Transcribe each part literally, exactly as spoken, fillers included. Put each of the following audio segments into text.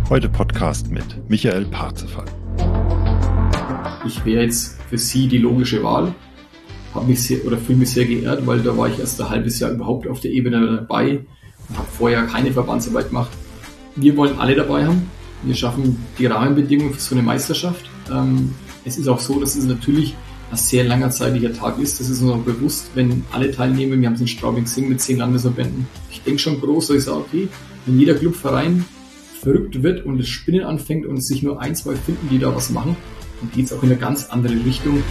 Heute Podcast mit Michael Parzeval. Ich wäre jetzt für Sie die logische Wahl. Habe mich sehr, oder fühle mich sehr geehrt, weil da war ich erst ein halbes Jahr überhaupt auf der Ebene dabei und habe vorher keine Verbandsarbeit gemacht. Wir wollen alle dabei haben. Wir schaffen die Rahmenbedingungen für so eine Meisterschaft. Ähm, es ist auch so, dass es natürlich ein sehr langer zeitlicher Tag ist. Das ist uns auch bewusst, wenn alle teilnehmen. Wir haben es in Straubing-Sing mit zehn Landesverbänden. Ich denke schon groß, dass ich sage, okay, wenn jeder Clubverein verrückt wird und das Spinnen anfängt und es sich nur ein, zwei finden, die da was machen, dann geht es auch in eine ganz andere Richtung.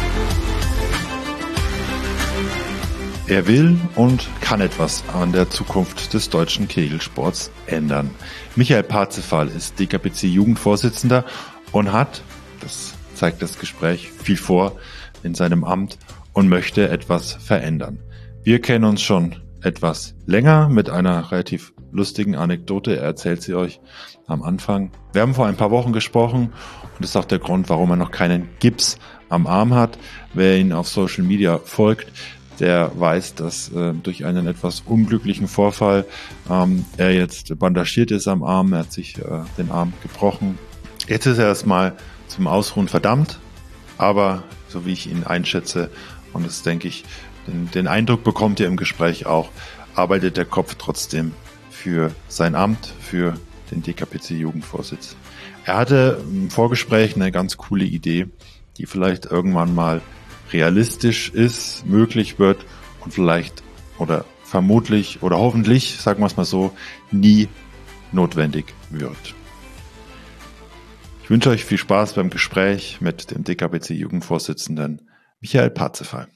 Er will und kann etwas an der Zukunft des deutschen Kegelsports ändern. Michael Parzeval ist D K B C-Jugendvorsitzender und hat, das zeigt das Gespräch, viel vor in seinem Amt und möchte etwas verändern. Wir kennen uns schon etwas länger mit einer relativ lustigen Anekdote. Er erzählt sie euch am Anfang. Wir haben vor ein paar Wochen gesprochen und das ist auch der Grund, warum er noch keinen Gips am Arm hat. Wer ihn auf Social Media folgt, der weiß, dass äh, durch einen etwas unglücklichen Vorfall ähm, er jetzt bandagiert ist am Arm. Er hat sich äh, den Arm gebrochen. Jetzt ist er erstmal zum Ausruhen verdammt, aber so wie ich ihn einschätze, und das denke ich, den, den Eindruck bekommt ihr im Gespräch auch, arbeitet der Kopf trotzdem für sein Amt, für den D K B C-Jugendvorsitz. Er hatte im Vorgespräch eine ganz coole Idee, die vielleicht irgendwann mal realistisch ist, möglich wird und vielleicht oder vermutlich oder hoffentlich, sagen wir es mal so, nie notwendig wird. Ich wünsche euch viel Spaß beim Gespräch mit dem D K B C-Jugendvorsitzenden Michael Parzeval.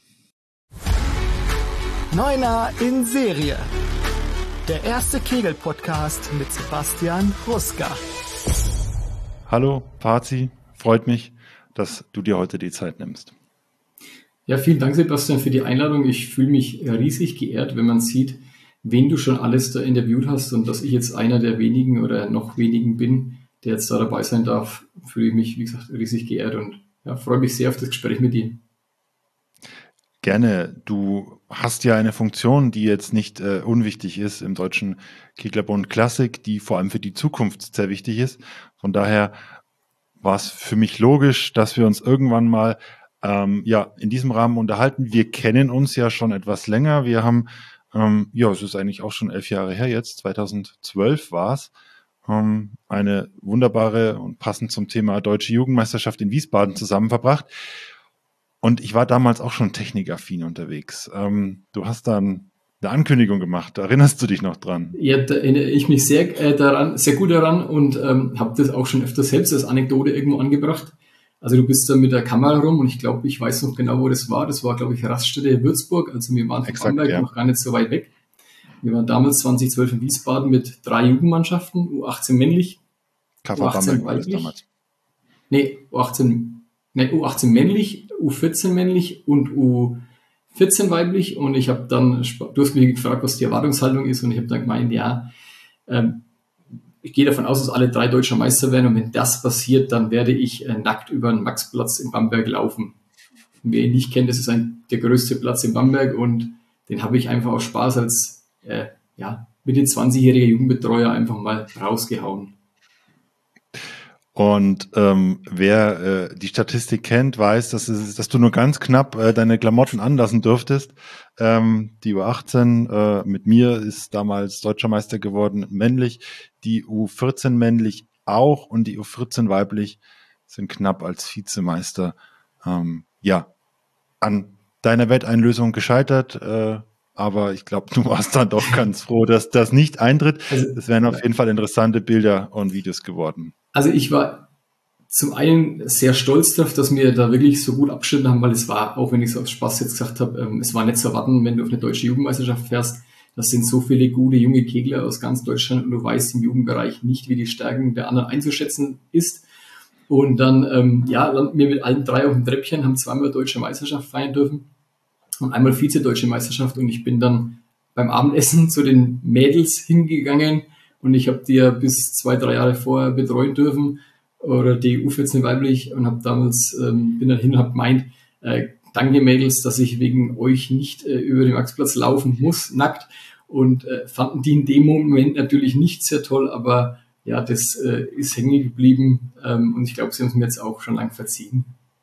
Neuner in Serie. Der erste Kegel-Podcast mit Sebastian Ruska. Hallo Parzi, freut mich, dass du dir heute die Zeit nimmst. Ja, vielen Dank, Sebastian, für die Einladung. Ich fühle mich riesig geehrt, wenn man sieht, wen du schon alles da interviewt hast und dass ich jetzt einer der wenigen oder noch wenigen bin, der jetzt da dabei sein darf, fühle ich mich, wie gesagt, riesig geehrt und ja, freue mich sehr auf das Gespräch mit dir. Gerne. Du hast ja eine Funktion, die jetzt nicht äh, unwichtig ist im Deutschen Keglerbund Classic, die vor allem für die Zukunft sehr wichtig ist. Von daher war es für mich logisch, dass wir uns irgendwann mal ähm, ja in diesem Rahmen unterhalten. Wir kennen uns ja schon etwas länger. Wir haben, ähm, ja, es ist eigentlich auch schon elf Jahre her jetzt, zweitausendzwölf war es, ähm, eine wunderbare und passend zum Thema Deutsche Jugendmeisterschaft in Wiesbaden zusammen verbracht. Und ich war damals auch schon technikaffin unterwegs. Ähm, du hast dann eine Ankündigung gemacht. Erinnerst du dich noch dran? Ja, da erinnere ich mich sehr äh, daran, sehr gut daran und ähm, habe das auch schon öfter selbst als Anekdote irgendwo angebracht. Also du bist da mit der Kamera rum und ich glaube, ich weiß noch genau, wo das war. Das war, glaube ich, Raststätte Würzburg. Also wir waren von Exakt, Bamberg ja. noch gar nicht so weit weg. Wir waren damals zweitausendzwölf in Wiesbaden mit drei Jugendmannschaften, U achtzehn männlich, K V U achtzehn Bamberg war das weiblich. damals. Nee, U achtzehn, nee, U achtzehn männlich, U vierzehn männlich und U vierzehn weiblich. Und ich habe dann, du hast mich gefragt, was die Erwartungshaltung ist. Und ich habe dann gemeint, ja, ähm, ich gehe davon aus, dass alle drei deutscher Meister werden. Und wenn das passiert, dann werde ich äh, nackt über den Maxplatz in Bamberg laufen. Und wer ihn nicht kennt, das ist ein, der größte Platz in Bamberg. Und den habe ich einfach aus Spaß als äh, ja, Mitte zwanzigjähriger Jugendbetreuer einfach mal rausgehauen. Und ähm, wer äh, die Statistik kennt, weiß, dass, es, dass du nur ganz knapp äh, deine Klamotten anlassen dürftest. Ähm, die U achtzehn äh, mit mir ist damals Deutscher Meister geworden, männlich. Die U vierzehn männlich auch und die U vierzehn weiblich sind knapp als Vizemeister ähm, ja an deiner Wetteinlösung gescheitert. Äh, aber ich glaube, du warst dann doch ganz froh, dass das nicht eintritt. Also, das wären auf jeden Fall interessante Bilder und Videos geworden. Also ich war zum einen sehr stolz darauf, dass wir da wirklich so gut abgeschnitten haben, weil es war, auch wenn ich so aus Spaß jetzt gesagt habe, ähm, es war nicht zu erwarten, wenn du auf eine deutsche Jugendmeisterschaft fährst. Das sind so viele gute junge Kegler aus ganz Deutschland und du weißt im Jugendbereich nicht, wie die Stärken der anderen einzuschätzen ist. Und dann ähm, ja, landen wir mit allen drei auf dem Treppchen, haben zweimal deutsche Meisterschaft feiern dürfen und einmal Vize-Deutsche Meisterschaft. Und ich bin dann beim Abendessen zu den Mädels hingegangen und ich habe die ja bis zwei, drei Jahre vorher betreuen dürfen oder die U vierzehn weiblich und habe damals, ähm, bin dann hin und habe gemeint, äh, danke Mädels, dass ich wegen euch nicht äh, über den Maxplatz laufen muss, nackt. Und äh, fanden die in dem Moment natürlich nicht sehr toll, aber ja, das äh, ist hängen geblieben ähm, und ich glaube, sie haben es mir jetzt auch schon lang verziehen.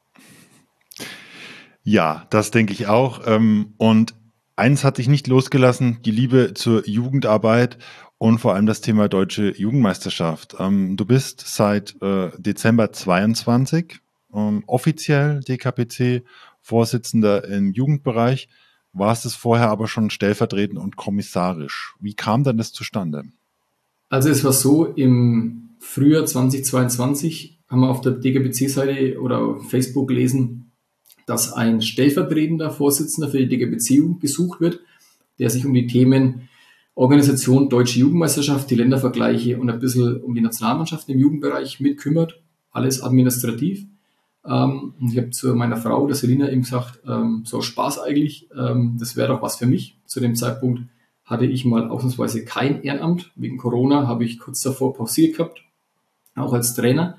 Ja, das denke ich auch. Ähm, und eins hat dich nicht losgelassen, die Liebe zur Jugendarbeit und vor allem das Thema Deutsche Jugendmeisterschaft. Ähm, du bist seit äh, Dezember zweiundzwanzig ähm, offiziell D K P C-Vorsitzender im Jugendbereich, warst es vorher aber schon stellvertretend und kommissarisch. Wie kam denn das zustande? Also es war so, im Frühjahr zweitausendzweiundzwanzig haben wir auf der D K P C-Seite oder auf Facebook gelesen, dass ein stellvertretender Vorsitzender für die D K P C-Jugend gesucht wird, der sich um die Themen Organisation Deutsche Jugendmeisterschaft, die Ländervergleiche und ein bisschen um die Nationalmannschaft im Jugendbereich mitkümmert, alles administrativ. Ähm, und ich habe zu meiner Frau, der Selina, eben gesagt, ähm, so Spaß eigentlich, ähm, das wäre doch was für mich. Zu dem Zeitpunkt hatte ich mal ausnahmsweise kein Ehrenamt. Wegen Corona habe ich kurz davor pausiert gehabt, auch als Trainer.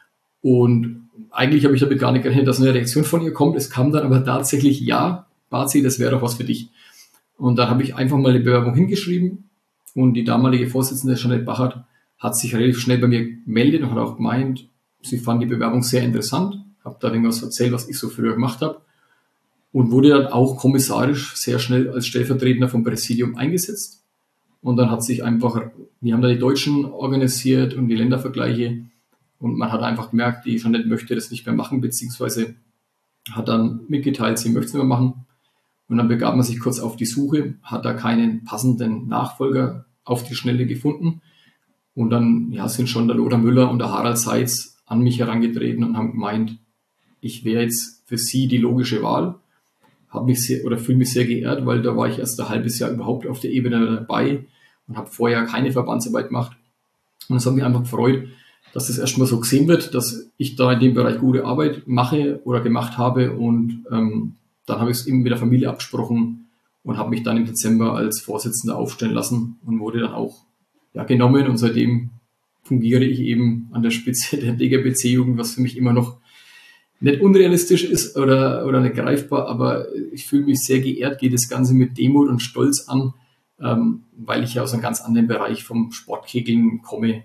Und eigentlich habe ich damit gar nicht gerechnet, dass eine Reaktion von ihr kommt. Es kam dann aber tatsächlich, ja, Bazi, das wäre doch was für dich. Und dann habe ich einfach mal eine Bewerbung hingeschrieben und die damalige Vorsitzende, Jeanette Bachert, hat sich relativ schnell bei mir gemeldet und hat auch gemeint, sie fand die Bewerbung sehr interessant, habe da irgendwas erzählt, was ich so früher gemacht habe und wurde dann auch kommissarisch sehr schnell als Stellvertretender vom Präsidium eingesetzt. Und dann hat sich einfach, wir haben da die Deutschen organisiert und die Ländervergleiche. Und man hat einfach gemerkt, die Jeanette möchte das nicht mehr machen, beziehungsweise hat dann mitgeteilt, sie möchte es nicht mehr machen. Und dann begab man sich kurz auf die Suche, hat da keinen passenden Nachfolger auf die Schnelle gefunden. Und dann ja, sind schon der Lothar Müller und der Harald Seitz an mich herangetreten und haben gemeint, ich wäre jetzt für sie die logische Wahl. Habe mich sehr oder fühle mich sehr geehrt, weil da war ich erst ein halbes Jahr überhaupt auf der Ebene dabei und habe vorher keine Verbandsarbeit gemacht. Und es hat mich einfach gefreut, dass das erstmal so gesehen wird, dass ich da in dem Bereich gute Arbeit mache oder gemacht habe. Und ähm, dann habe ich es eben mit der Familie abgesprochen und habe mich dann im Dezember als Vorsitzender aufstellen lassen und wurde dann auch ja, genommen. Und seitdem fungiere ich eben an der Spitze der D K P C-Jugend, was für mich immer noch nicht unrealistisch ist oder, oder nicht greifbar, aber ich fühle mich sehr geehrt, gehe das Ganze mit Demut und Stolz an, ähm, weil ich ja aus einem ganz anderen Bereich vom Sportkegeln komme.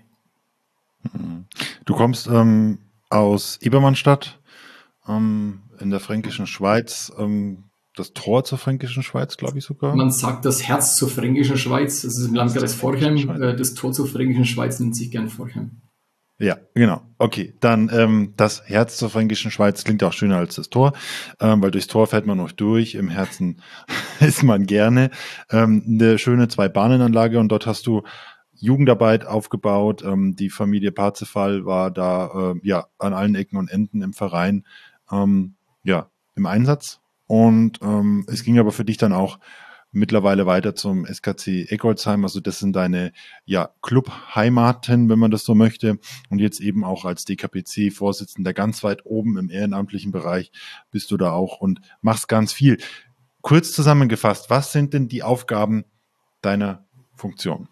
Du kommst ähm, aus Ebermannstadt ähm, in der Fränkischen Schweiz, ähm, das Tor zur Fränkischen Schweiz, glaube ich sogar. Man sagt das Herz zur Fränkischen Schweiz, das ist im Landkreis Forchheim, das Tor zur Fränkischen Schweiz nennt sich gern Forchheim. Ja, genau. Okay, dann ähm, das Herz zur Fränkischen Schweiz klingt auch schöner als das Tor, ähm, weil durchs Tor fährt man noch durch, im Herzen ist man gerne. Ähm, eine schöne Zwei-Bahnen-Anlage und dort hast du Jugendarbeit aufgebaut. Ähm, die Familie Parzival war da äh, ja an allen Ecken und Enden im Verein ähm, ja im Einsatz. Und ähm, es ging aber für dich dann auch mittlerweile weiter zum S K C Eggolsheim. Also das sind deine ja Club-Heimaten, wenn man das so möchte. Und jetzt eben auch als D K P C-Vorsitzender ganz weit oben im ehrenamtlichen Bereich bist du da auch und machst ganz viel. Kurz zusammengefasst, was sind denn die Aufgaben deiner Funktion?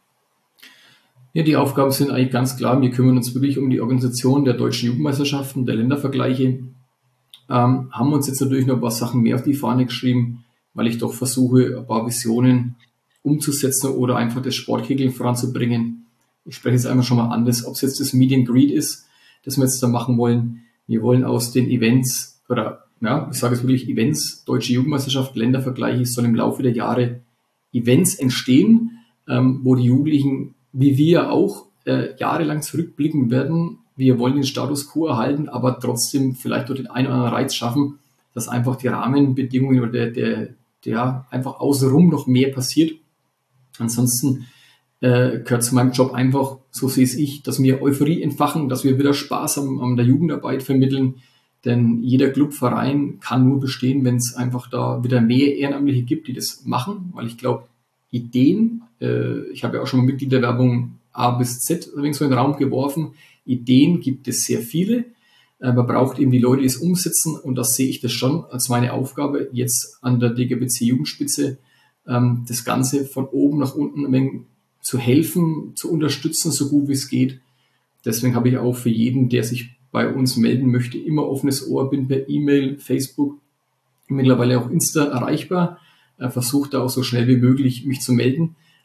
Ja, die Aufgaben sind eigentlich ganz klar. Wir kümmern uns wirklich um die Organisation der deutschen Jugendmeisterschaften, der Ländervergleiche. Ähm, haben uns jetzt natürlich noch ein paar Sachen mehr auf die Fahne geschrieben, weil ich doch versuche, ein paar Visionen umzusetzen oder einfach das Sportkegeln voranzubringen. Ich spreche jetzt einmal schon mal an, ob es jetzt das Meet and Greet ist, das wir jetzt da machen wollen. Wir wollen aus den Events, oder ja, ich sage es wirklich Events, Deutsche Jugendmeisterschaft, Ländervergleiche, es sollen im Laufe der Jahre Events entstehen, ähm, wo die Jugendlichen, wie wir auch, äh, jahrelang zurückblicken werden. Wir wollen den Status quo erhalten, aber trotzdem vielleicht durch den einen oder anderen Reiz schaffen, dass einfach die Rahmenbedingungen oder der, der, der einfach außenrum noch mehr passiert. Ansonsten äh, gehört zu meinem Job einfach, so sehe es ich, dass wir Euphorie entfachen, dass wir wieder Spaß am, an der Jugendarbeit vermitteln, denn jeder Clubverein kann nur bestehen, wenn es einfach da wieder mehr Ehrenamtliche gibt, die das machen, weil ich glaube, Ideen, äh, ich habe ja auch schon mal Mitgliederwerbung A bis Z übrigens so in den Raum geworfen, Ideen gibt es sehr viele. Man braucht eben die Leute, die es umsetzen, und das sehe ich das schon als meine Aufgabe, jetzt an der D K P C-Jugendspitze ähm, das Ganze von oben nach unten ein wenig zu helfen, zu unterstützen, so gut wie es geht. Deswegen habe ich auch für jeden, der sich bei uns melden möchte, immer offenes Ohr, bin per E-Mail, Facebook, mittlerweile auch Insta erreichbar, äh, versuche da auch so schnell wie möglich mich zu melden.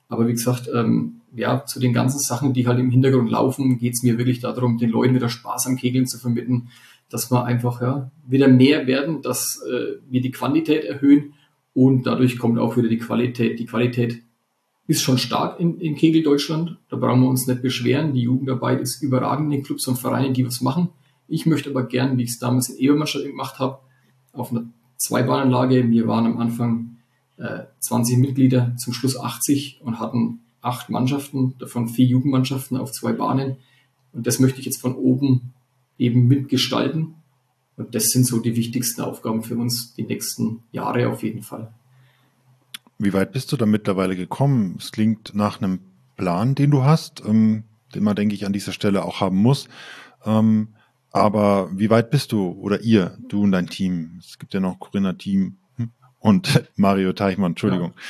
Aber wie gesagt, ähm, ja, zu den ganzen Sachen, die halt im Hintergrund laufen, geht es mir wirklich darum, den Leuten wieder Spaß am Kegeln zu vermitteln, dass wir einfach ja, wieder mehr werden, dass äh, wir die Quantität erhöhen und dadurch kommt auch wieder die Qualität. Die Qualität ist schon stark in, in Kegel Deutschland, da brauchen wir uns nicht beschweren. Die Jugendarbeit ist überragend in den Clubs und Vereinen, die was machen. Ich möchte aber gern, wie ich es damals in Ebermannstadt gemacht habe, auf einer Zweibahnanlage. Wir waren am Anfang äh, zwanzig Mitglieder, zum Schluss achtzig und hatten acht Mannschaften, davon vier Jugendmannschaften auf zwei Bahnen. Und das möchte ich jetzt von oben eben mitgestalten. Und das sind so die wichtigsten Aufgaben für uns die nächsten Jahre auf jeden Fall. Wie weit bist du da mittlerweile gekommen? Es klingt nach einem Plan, den du hast, ähm, den man, denke ich, an dieser Stelle auch haben muss. Ähm, aber wie weit bist du oder ihr, du und dein Team? Es gibt ja noch Corinna Thiem und Mario Teichmann, Entschuldigung. Ja.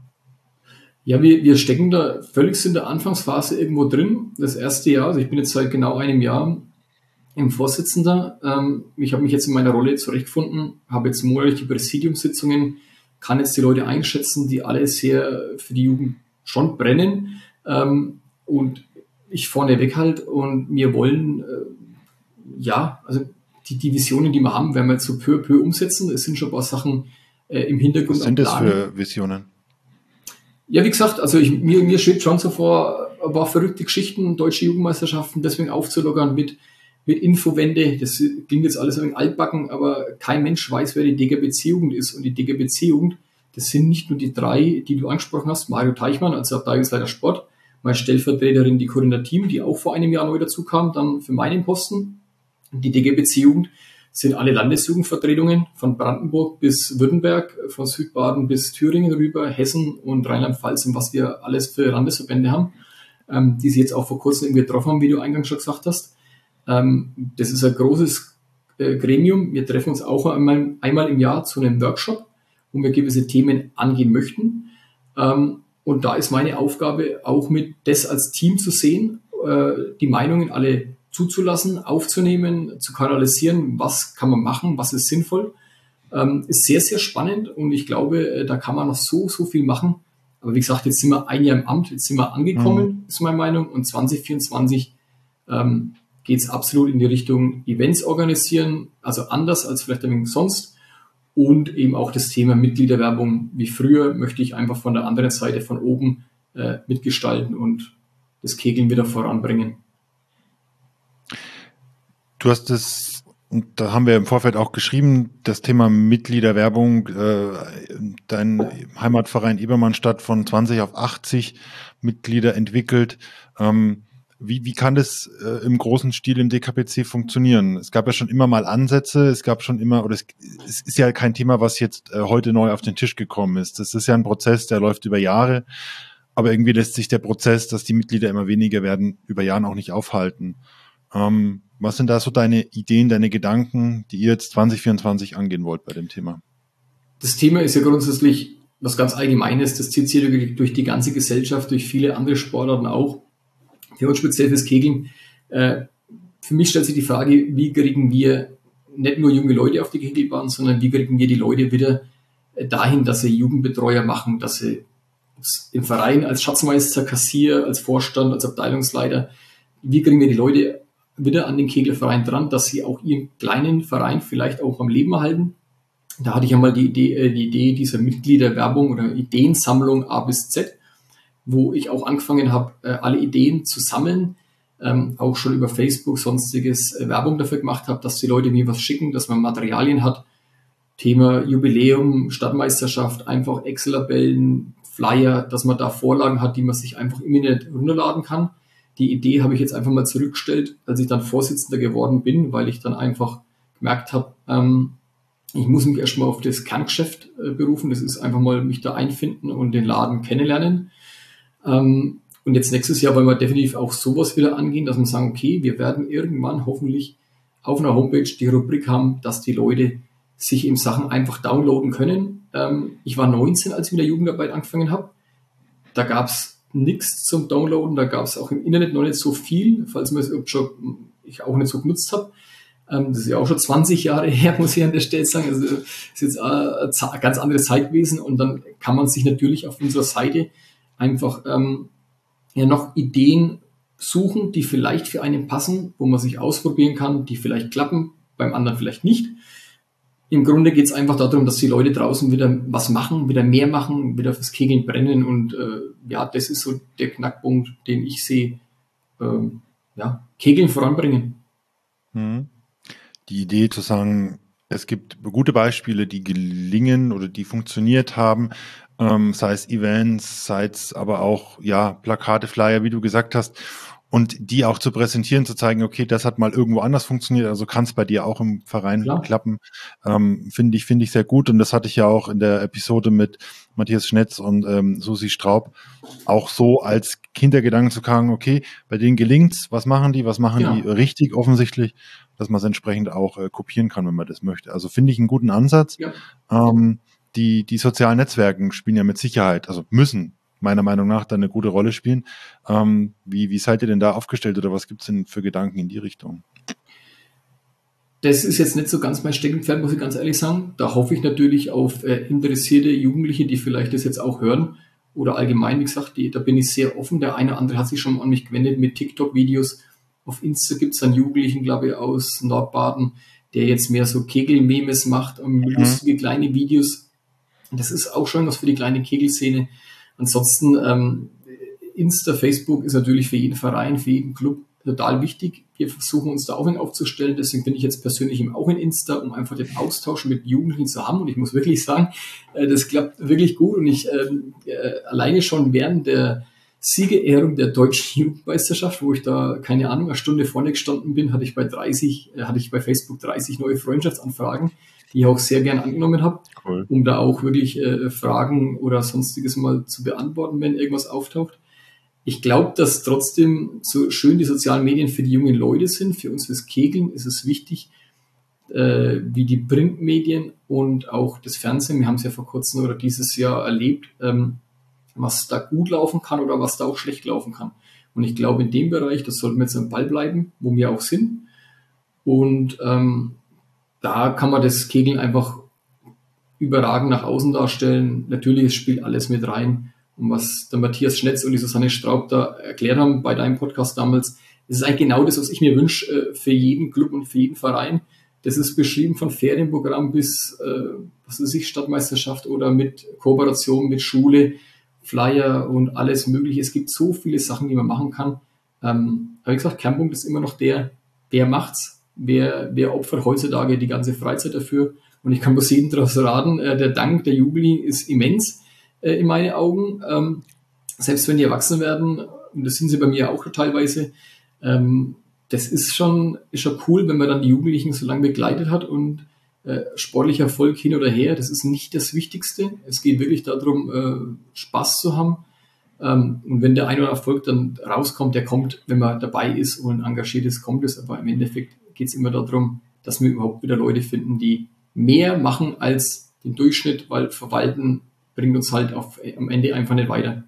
Ja, wir, wir stecken da völlig in der Anfangsphase irgendwo drin. Das erste Jahr, also ich bin jetzt seit genau einem Jahr im Vorsitzender. Ähm, ich habe mich jetzt in meiner Rolle zurechtgefunden, habe jetzt monatlich die Präsidiumssitzungen, kann jetzt die Leute einschätzen, die alle sehr für die Jugend schon brennen. Ähm, und ich vorneweg halt und wir wollen, äh, ja, also die, die Visionen, die wir haben, werden wir jetzt so peu à peu umsetzen. Es sind schon ein paar Sachen äh, im Hintergrund. Was sind das für Visionen? Ja, wie gesagt, also ich, mir, mir steht schon so vor, ein paar verrückte Geschichten, deutsche Jugendmeisterschaften deswegen aufzulockern mit, mit Infowende. Das klingt jetzt alles ein wenig altbacken, aber kein Mensch weiß, wer die D G B C-Jugend ist. Und die D G B C-Jugend, das sind nicht nur die drei, die du angesprochen hast, Mario Teichmann als Abteilungsleiter Sport, meine Stellvertreterin, die Corinna Thiem, die auch vor einem Jahr neu dazu kam, dann für meinen Posten. Die D G B C-Jugend sind alle Landesjugendvertretungen von Brandenburg bis Württemberg, von Südbaden bis Thüringen rüber, Hessen und Rheinland-Pfalz und was wir alles für Landesverbände haben, ähm, die sie jetzt auch vor kurzem irgendwie getroffen haben, wie du eingangs schon gesagt hast. Ähm, das ist ein großes äh, Gremium. Wir treffen uns auch einmal, einmal im Jahr zu einem Workshop, wo wir gewisse Themen angehen möchten. Ähm, und da ist meine Aufgabe auch mit das als Team zu sehen, äh, die Meinungen alle zuzulassen, aufzunehmen, zu kanalisieren, was kann man machen, was ist sinnvoll. Ähm, ist sehr, sehr spannend und ich glaube, da kann man noch so, so viel machen. Aber wie gesagt, jetzt sind wir ein Jahr im Amt, jetzt sind wir angekommen, mhm. ist meine Meinung. Und zwanzig vierundzwanzig ähm, geht es absolut in die Richtung Events organisieren, also anders als vielleicht ein wenig sonst. Und eben auch das Thema Mitgliederwerbung wie früher möchte ich einfach von der anderen Seite, von oben äh, mitgestalten und das Kegeln wieder voranbringen. Du hast es, und da haben wir im Vorfeld auch geschrieben, das Thema Mitgliederwerbung, äh, dein Heimatverein Ebermannstadt von zwanzig auf achtzig Mitglieder entwickelt. Ähm, wie, wie kann das äh, im großen Stil im D K B C funktionieren? Es gab ja schon immer mal Ansätze, es gab schon immer, oder es, es ist ja kein Thema, was jetzt äh, heute neu auf den Tisch gekommen ist. Das ist ja ein Prozess, der läuft über Jahre, aber irgendwie lässt sich der Prozess, dass die Mitglieder immer weniger werden, über Jahre auch nicht aufhalten. Ähm, Was sind da so deine Ideen, deine Gedanken, die ihr jetzt zwanzig vierundzwanzig angehen wollt bei dem Thema? Das Thema ist ja grundsätzlich was ganz Allgemeines. Das zieht sich durch die ganze Gesellschaft, durch viele andere Sportarten auch. Für uns speziell fürs Kegeln. Äh, für mich stellt sich die Frage, wie kriegen wir nicht nur junge Leute auf die Kegelbahn, sondern wie kriegen wir die Leute wieder dahin, dass sie Jugendbetreuer machen, dass sie im Verein als Schatzmeister, Kassier, als Vorstand, als Abteilungsleiter, wie kriegen wir die Leute wieder an den Kegelverein dran, dass sie auch ihren kleinen Verein vielleicht auch am Leben erhalten. Da hatte ich einmal die Idee, äh, die Idee dieser Mitgliederwerbung oder Ideensammlung A bis Z, wo ich auch angefangen habe, äh, alle Ideen zu sammeln, ähm, auch schon über Facebook sonstiges äh, Werbung dafür gemacht habe, dass die Leute mir was schicken, dass man Materialien hat. Thema Jubiläum, Stadtmeisterschaft, einfach Excel-Tabellen, Flyer, dass man da Vorlagen hat, die man sich einfach im Internet runterladen kann. Die Idee habe ich jetzt einfach mal zurückgestellt, als ich dann Vorsitzender geworden bin, weil ich dann einfach gemerkt habe, ähm, ich muss mich erstmal auf das Kerngeschäft äh, berufen. Das ist einfach mal mich da einfinden und den Laden kennenlernen. Ähm, und jetzt nächstes Jahr wollen wir definitiv auch sowas wieder angehen, dass wir sagen, okay, wir werden irgendwann hoffentlich auf einer Homepage die Rubrik haben, dass die Leute sich eben Sachen einfach downloaden können. Ähm, ich war neunzehn, als ich mit der Jugendarbeit angefangen habe. Da gab es nichts zum Downloaden, da gab es auch im Internet noch nicht so viel, falls man es schon ich auch nicht so genutzt habe. Ähm, das ist ja auch schon zwanzig Jahre her, muss ich an der Stelle sagen. Also das ist jetzt eine ganz andere Zeit gewesen und dann kann man sich natürlich auf unserer Seite einfach ähm, ja noch Ideen suchen, die vielleicht für einen passen, wo man sich ausprobieren kann, die vielleicht klappen, beim anderen vielleicht nicht. Im Grunde geht es einfach darum, dass die Leute draußen wieder was machen, wieder mehr machen, wieder fürs Kegeln brennen und äh, ja, das ist so der Knackpunkt, den ich sehe, ähm, ja, Kegeln voranbringen. Mhm. Die Idee zu sagen, es gibt gute Beispiele, die gelingen oder die funktioniert haben, ähm, sei es Events, sei es aber auch ja Plakate, Flyer, wie du gesagt hast, und die auch zu präsentieren, zu zeigen, okay, das hat mal irgendwo anders funktioniert, also kann es bei dir auch im Verein Klar. klappen, ähm, finde ich finde ich sehr gut, und das hatte ich ja auch in der Episode mit Matthias Schnetz und ähm, Susi Straub auch so als Hintergedanken zu sagen, okay, bei denen gelingt's, was machen die, was machen Genau. die richtig offensichtlich, dass man es entsprechend auch äh, kopieren kann, wenn man das möchte. Also finde ich einen guten Ansatz. Ja. Ähm, die, die sozialen Netzwerke spielen ja mit Sicherheit, also müssen meiner Meinung nach dann eine gute Rolle spielen. Ähm, wie, wie seid ihr denn da aufgestellt oder was gibt's denn für Gedanken in die Richtung? Das ist jetzt nicht so ganz mein Steckenpferd, muss ich ganz ehrlich sagen. Da hoffe ich natürlich auf äh, interessierte Jugendliche, die vielleicht das jetzt auch hören oder allgemein, wie gesagt, die, da bin ich sehr offen. Der eine oder andere hat sich schon an mich gewendet mit TikTok-Videos. Auf Insta gibt es einen Jugendlichen, glaube ich, aus Nordbaden, der jetzt mehr so Kegel-Memes macht, um Mhm. lustige kleine Videos. Das ist auch schon was für die kleine Kegelszene. Ansonsten ähm, Insta, Facebook ist natürlich für jeden Verein, für jeden Club total wichtig. Wir versuchen uns da auch in aufzustellen. Deswegen bin ich jetzt persönlich eben auch in Insta, um einfach den Austausch mit Jugendlichen zu haben. Und ich muss wirklich sagen, äh, das klappt wirklich gut. Und ich ähm, äh, alleine schon während der Siegerehrung der deutschen Jugendmeisterschaft, wo ich da, keine Ahnung, eine Stunde vorne gestanden bin, hatte ich bei dreißig, äh, hatte ich bei Facebook dreißig neue Freundschaftsanfragen, die ich auch sehr gern angenommen habe, Cool. um da auch wirklich äh, Fragen oder sonstiges mal zu beantworten, wenn irgendwas auftaucht. Ich glaube, dass trotzdem so schön die sozialen Medien für die jungen Leute sind, für uns fürs Kegeln ist es wichtig, äh, wie die Printmedien und auch das Fernsehen. Wir haben es ja vor kurzem oder dieses Jahr erlebt, ähm, was da gut laufen kann oder was da auch schlecht laufen kann. Und ich glaube, in dem Bereich, das sollten wir jetzt am Ball bleiben, wo wir auch sind. Und ähm, da kann man das Kegeln einfach überragend nach außen darstellen. Natürlich, es spielt alles mit rein. Und was der Matthias Schnetz und die Susanne Straub da erklärt haben bei deinem Podcast damals, das ist eigentlich genau das, was ich mir wünsche äh, für jeden Club und für jeden Verein. Das ist beschrieben von Ferienprogramm bis, äh, was weiß ich, Stadtmeisterschaft oder mit Kooperation mit Schule, Flyer und alles Mögliche. Es gibt so viele Sachen, die man machen kann. Ähm, habe ich gesagt, Kernpunkt ist immer noch der, wer macht's, wer, wer opfert heutzutage die ganze Freizeit dafür. Und ich kann bloß jeden daraus raten, äh, der Dank der Jugendlichen ist immens äh, in meinen Augen. Ähm, selbst wenn die erwachsen werden, und das sind sie bei mir auch teilweise, ähm, das ist schon, ist schon cool, wenn man dann die Jugendlichen so lange begleitet hat und äh, sportlicher Erfolg hin oder her, das ist nicht das Wichtigste. Es geht wirklich darum, äh, Spaß zu haben. Ähm, und wenn der ein oder Erfolg dann rauskommt, der kommt, wenn man dabei ist und engagiert ist, kommt es. Aber im Endeffekt geht es immer darum, dass wir überhaupt wieder Leute finden, die mehr machen als den Durchschnitt, weil Verwalten bringt uns halt auf, am Ende einfach nicht weiter.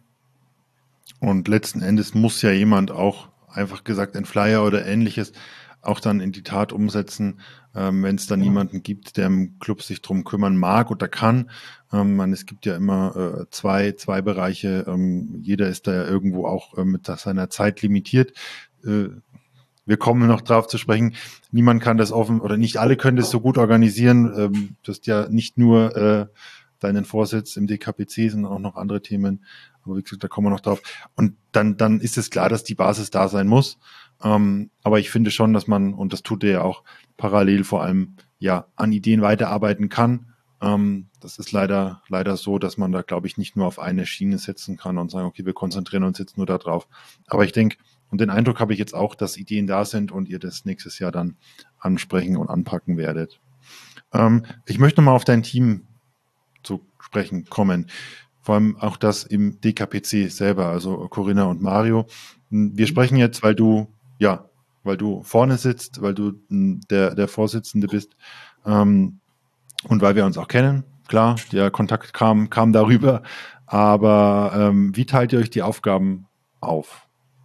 Und letzten Endes muss ja jemand auch, einfach gesagt, ein Flyer oder ähnliches, auch dann in die Tat umsetzen, ähm, wenn es dann Ja. niemanden gibt, der im Club sich drum kümmern mag oder kann. Ähm, man, es gibt ja immer äh, zwei, zwei Bereiche. Ähm, jeder ist da ja irgendwo auch äh, mit seiner Zeit limitiert. Äh, wir kommen noch drauf zu sprechen. Niemand kann das offen oder nicht alle können das so gut organisieren. Ähm, du hast ja nicht nur äh, deinen Vorsitz im D K P C, sondern auch noch andere Themen. Aber wie gesagt, da kommen wir noch drauf. Und dann, dann ist es klar, dass die Basis da sein muss. Ähm, aber ich finde schon, dass man, und das tut er ja auch parallel vor allem, ja, an Ideen weiterarbeiten kann. Ähm, das ist leider, leider so, dass man da, glaube ich, nicht nur auf eine Schiene setzen kann und sagen, okay, wir konzentrieren uns jetzt nur da drauf. Aber ich denke, und den Eindruck habe ich jetzt auch, dass Ideen da sind und ihr das nächstes Jahr dann ansprechen und anpacken werdet. Ähm, ich möchte nochmal auf dein Team zu sprechen kommen. Vor allem auch das im D K P C selber, also Corinna und Mario. Wir sprechen jetzt, weil du, ja, weil du vorne sitzt, weil du der, der Vorsitzende bist, ähm, und weil wir uns auch kennen. Klar, der Kontakt kam, kam darüber. Aber ähm, wie teilt ihr euch die Aufgaben auf?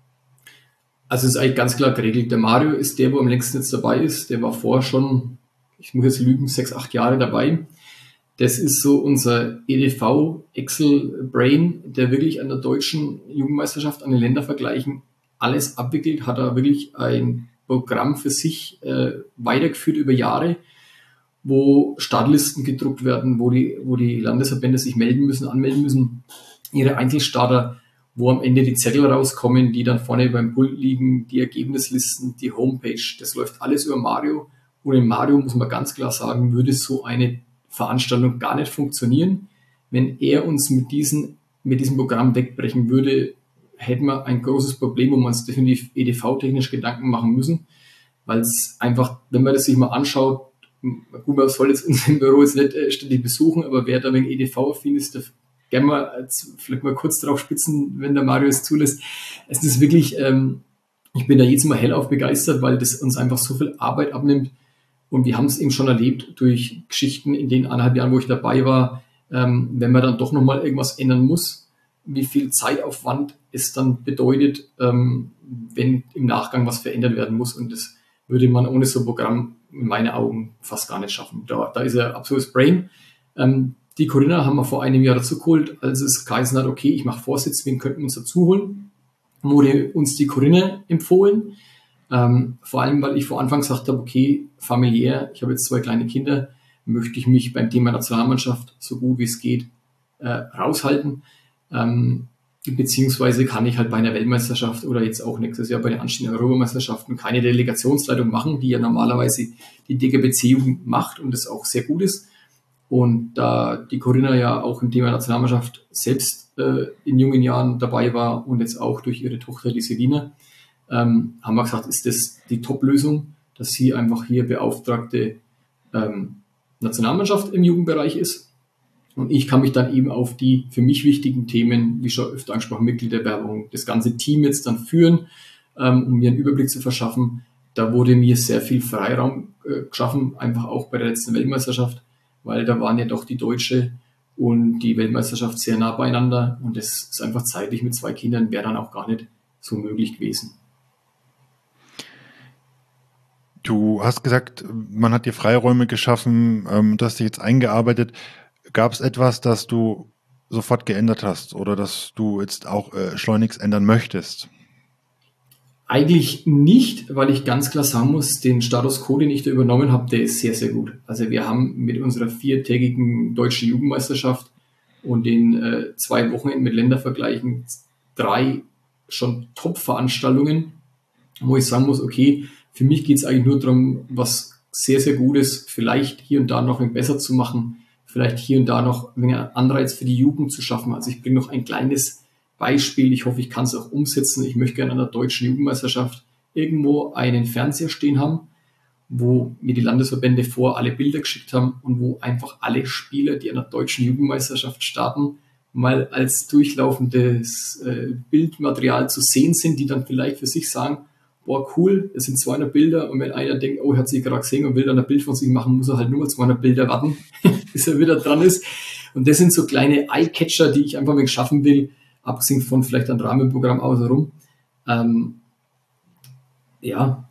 Also es ist eigentlich ganz klar geregelt. Der Mario ist der, wo am längsten jetzt dabei ist. Der war vorher schon, ich muss jetzt lügen, sechs, acht Jahre dabei. das ist so unser E D V Excel Brain, der wirklich an der deutschen Jugendmeisterschaft, an den Ländervergleichen alles abwickelt, hat er wirklich ein Programm für sich äh, weitergeführt über Jahre, wo Startlisten gedruckt werden, wo die, wo die Landesverbände sich melden müssen, anmelden müssen, ihre Einzelstarter, wo am Ende die Zettel rauskommen, die dann vorne beim Pult liegen, die Ergebnislisten, die Homepage, das läuft alles über Mario. Und in Mario, muss man ganz klar sagen, würde so eine Veranstaltung gar nicht funktionieren. Wenn er uns mit, diesen, mit diesem Programm wegbrechen würde, hätten wir ein großes Problem, wo wir uns definitiv E D V-technisch Gedanken machen müssen, weil es einfach, wenn man das sich mal anschaut, gut, man soll jetzt unser Büro jetzt nicht äh, ständig besuchen, aber wer da wegen E D V-affin ist, darf gerne mal, vielleicht mal kurz drauf spitzen, wenn der Mario es zulässt. Es ist wirklich, ähm, ich bin da jedes Mal hellauf begeistert, weil das uns einfach so viel Arbeit abnimmt. Und wir haben es eben schon erlebt durch Geschichten in den anderthalb Jahren, wo ich dabei war, ähm, wenn man dann doch nochmal irgendwas ändern muss, wie viel Zeitaufwand es dann bedeutet, ähm, wenn im Nachgang was verändert werden muss. Und das würde man ohne so ein Programm in meinen Augen fast gar nicht schaffen. Da, da ist er absolutes Brain. Ähm, die Corinna haben wir vor einem Jahr dazu geholt, als es geheißen hat, okay, ich mache Vorsitz, wen könnten wir uns dazu holen? Wurde uns die Corinna empfohlen. Ähm, vor allem, weil ich vor Anfang gesagt habe, okay, familiär, ich habe jetzt zwei kleine Kinder, möchte ich mich beim Thema Nationalmannschaft so gut wie es geht äh, raushalten. Ähm, beziehungsweise kann ich halt bei einer Weltmeisterschaft oder jetzt auch nächstes Jahr bei den anstehenden Europameisterschaften keine Delegationsleitung machen, die ja normalerweise die D G B C-Jugend macht und das auch sehr gut ist. Und da die Corinna ja auch im Thema Nationalmannschaft selbst äh, in jungen Jahren dabei war und jetzt auch durch ihre Tochter, die Selina, ähm, haben wir gesagt, ist das die Top-Lösung, dass sie einfach hier beauftragte ähm, Nationalmannschaft im Jugendbereich ist. Und ich kann mich dann eben auf die für mich wichtigen Themen, wie schon öfter angesprochen, Mitgliederwerbung, das ganze Team jetzt dann führen, ähm, um mir einen Überblick zu verschaffen. Da wurde mir sehr viel Freiraum äh, geschaffen, einfach auch bei der letzten Weltmeisterschaft, weil da waren ja doch die Deutsche und die Weltmeisterschaft sehr nah beieinander und das ist einfach zeitlich mit zwei Kindern wäre dann auch gar nicht so möglich gewesen. Du hast gesagt, man hat dir Freiräume geschaffen, ähm, du hast dich jetzt eingearbeitet. Gab es etwas, das du sofort geändert hast oder das du jetzt auch äh, schleunigst ändern möchtest? Eigentlich nicht, weil ich ganz klar sagen muss, den Status quo, den ich da übernommen habe, der ist sehr, sehr gut. Also wir haben mit unserer viertägigen deutschen Jugendmeisterschaft und den äh, zwei Wochenenden mit Ländervergleichen drei schon Top-Veranstaltungen, wo ich sagen muss, okay, für mich geht es eigentlich nur darum, was sehr, sehr Gutes, vielleicht hier und da noch ein besser zu machen, vielleicht hier und da noch einen Anreiz für die Jugend zu schaffen. Also ich bringe noch ein kleines Beispiel, ich hoffe, ich kann es auch umsetzen. Ich möchte gerne an der deutschen Jugendmeisterschaft irgendwo einen Fernseher stehen haben, wo mir die Landesverbände vor alle Bilder geschickt haben und wo einfach alle Spieler, die an der deutschen Jugendmeisterschaft starten, mal als durchlaufendes äh, Bildmaterial zu sehen sind, die dann vielleicht für sich sagen, boah, cool, es sind zweihundert Bilder und wenn einer denkt, oh, er hat sich gerade gesehen und will dann ein Bild von sich machen, muss er halt nur mal zweihundert Bilder warten, bis er wieder dran ist. Und das sind so kleine Eye-Catcher, die ich einfach mal schaffen will, abgesehen von vielleicht ein Rahmenprogramm außenrum. Ähm, ja,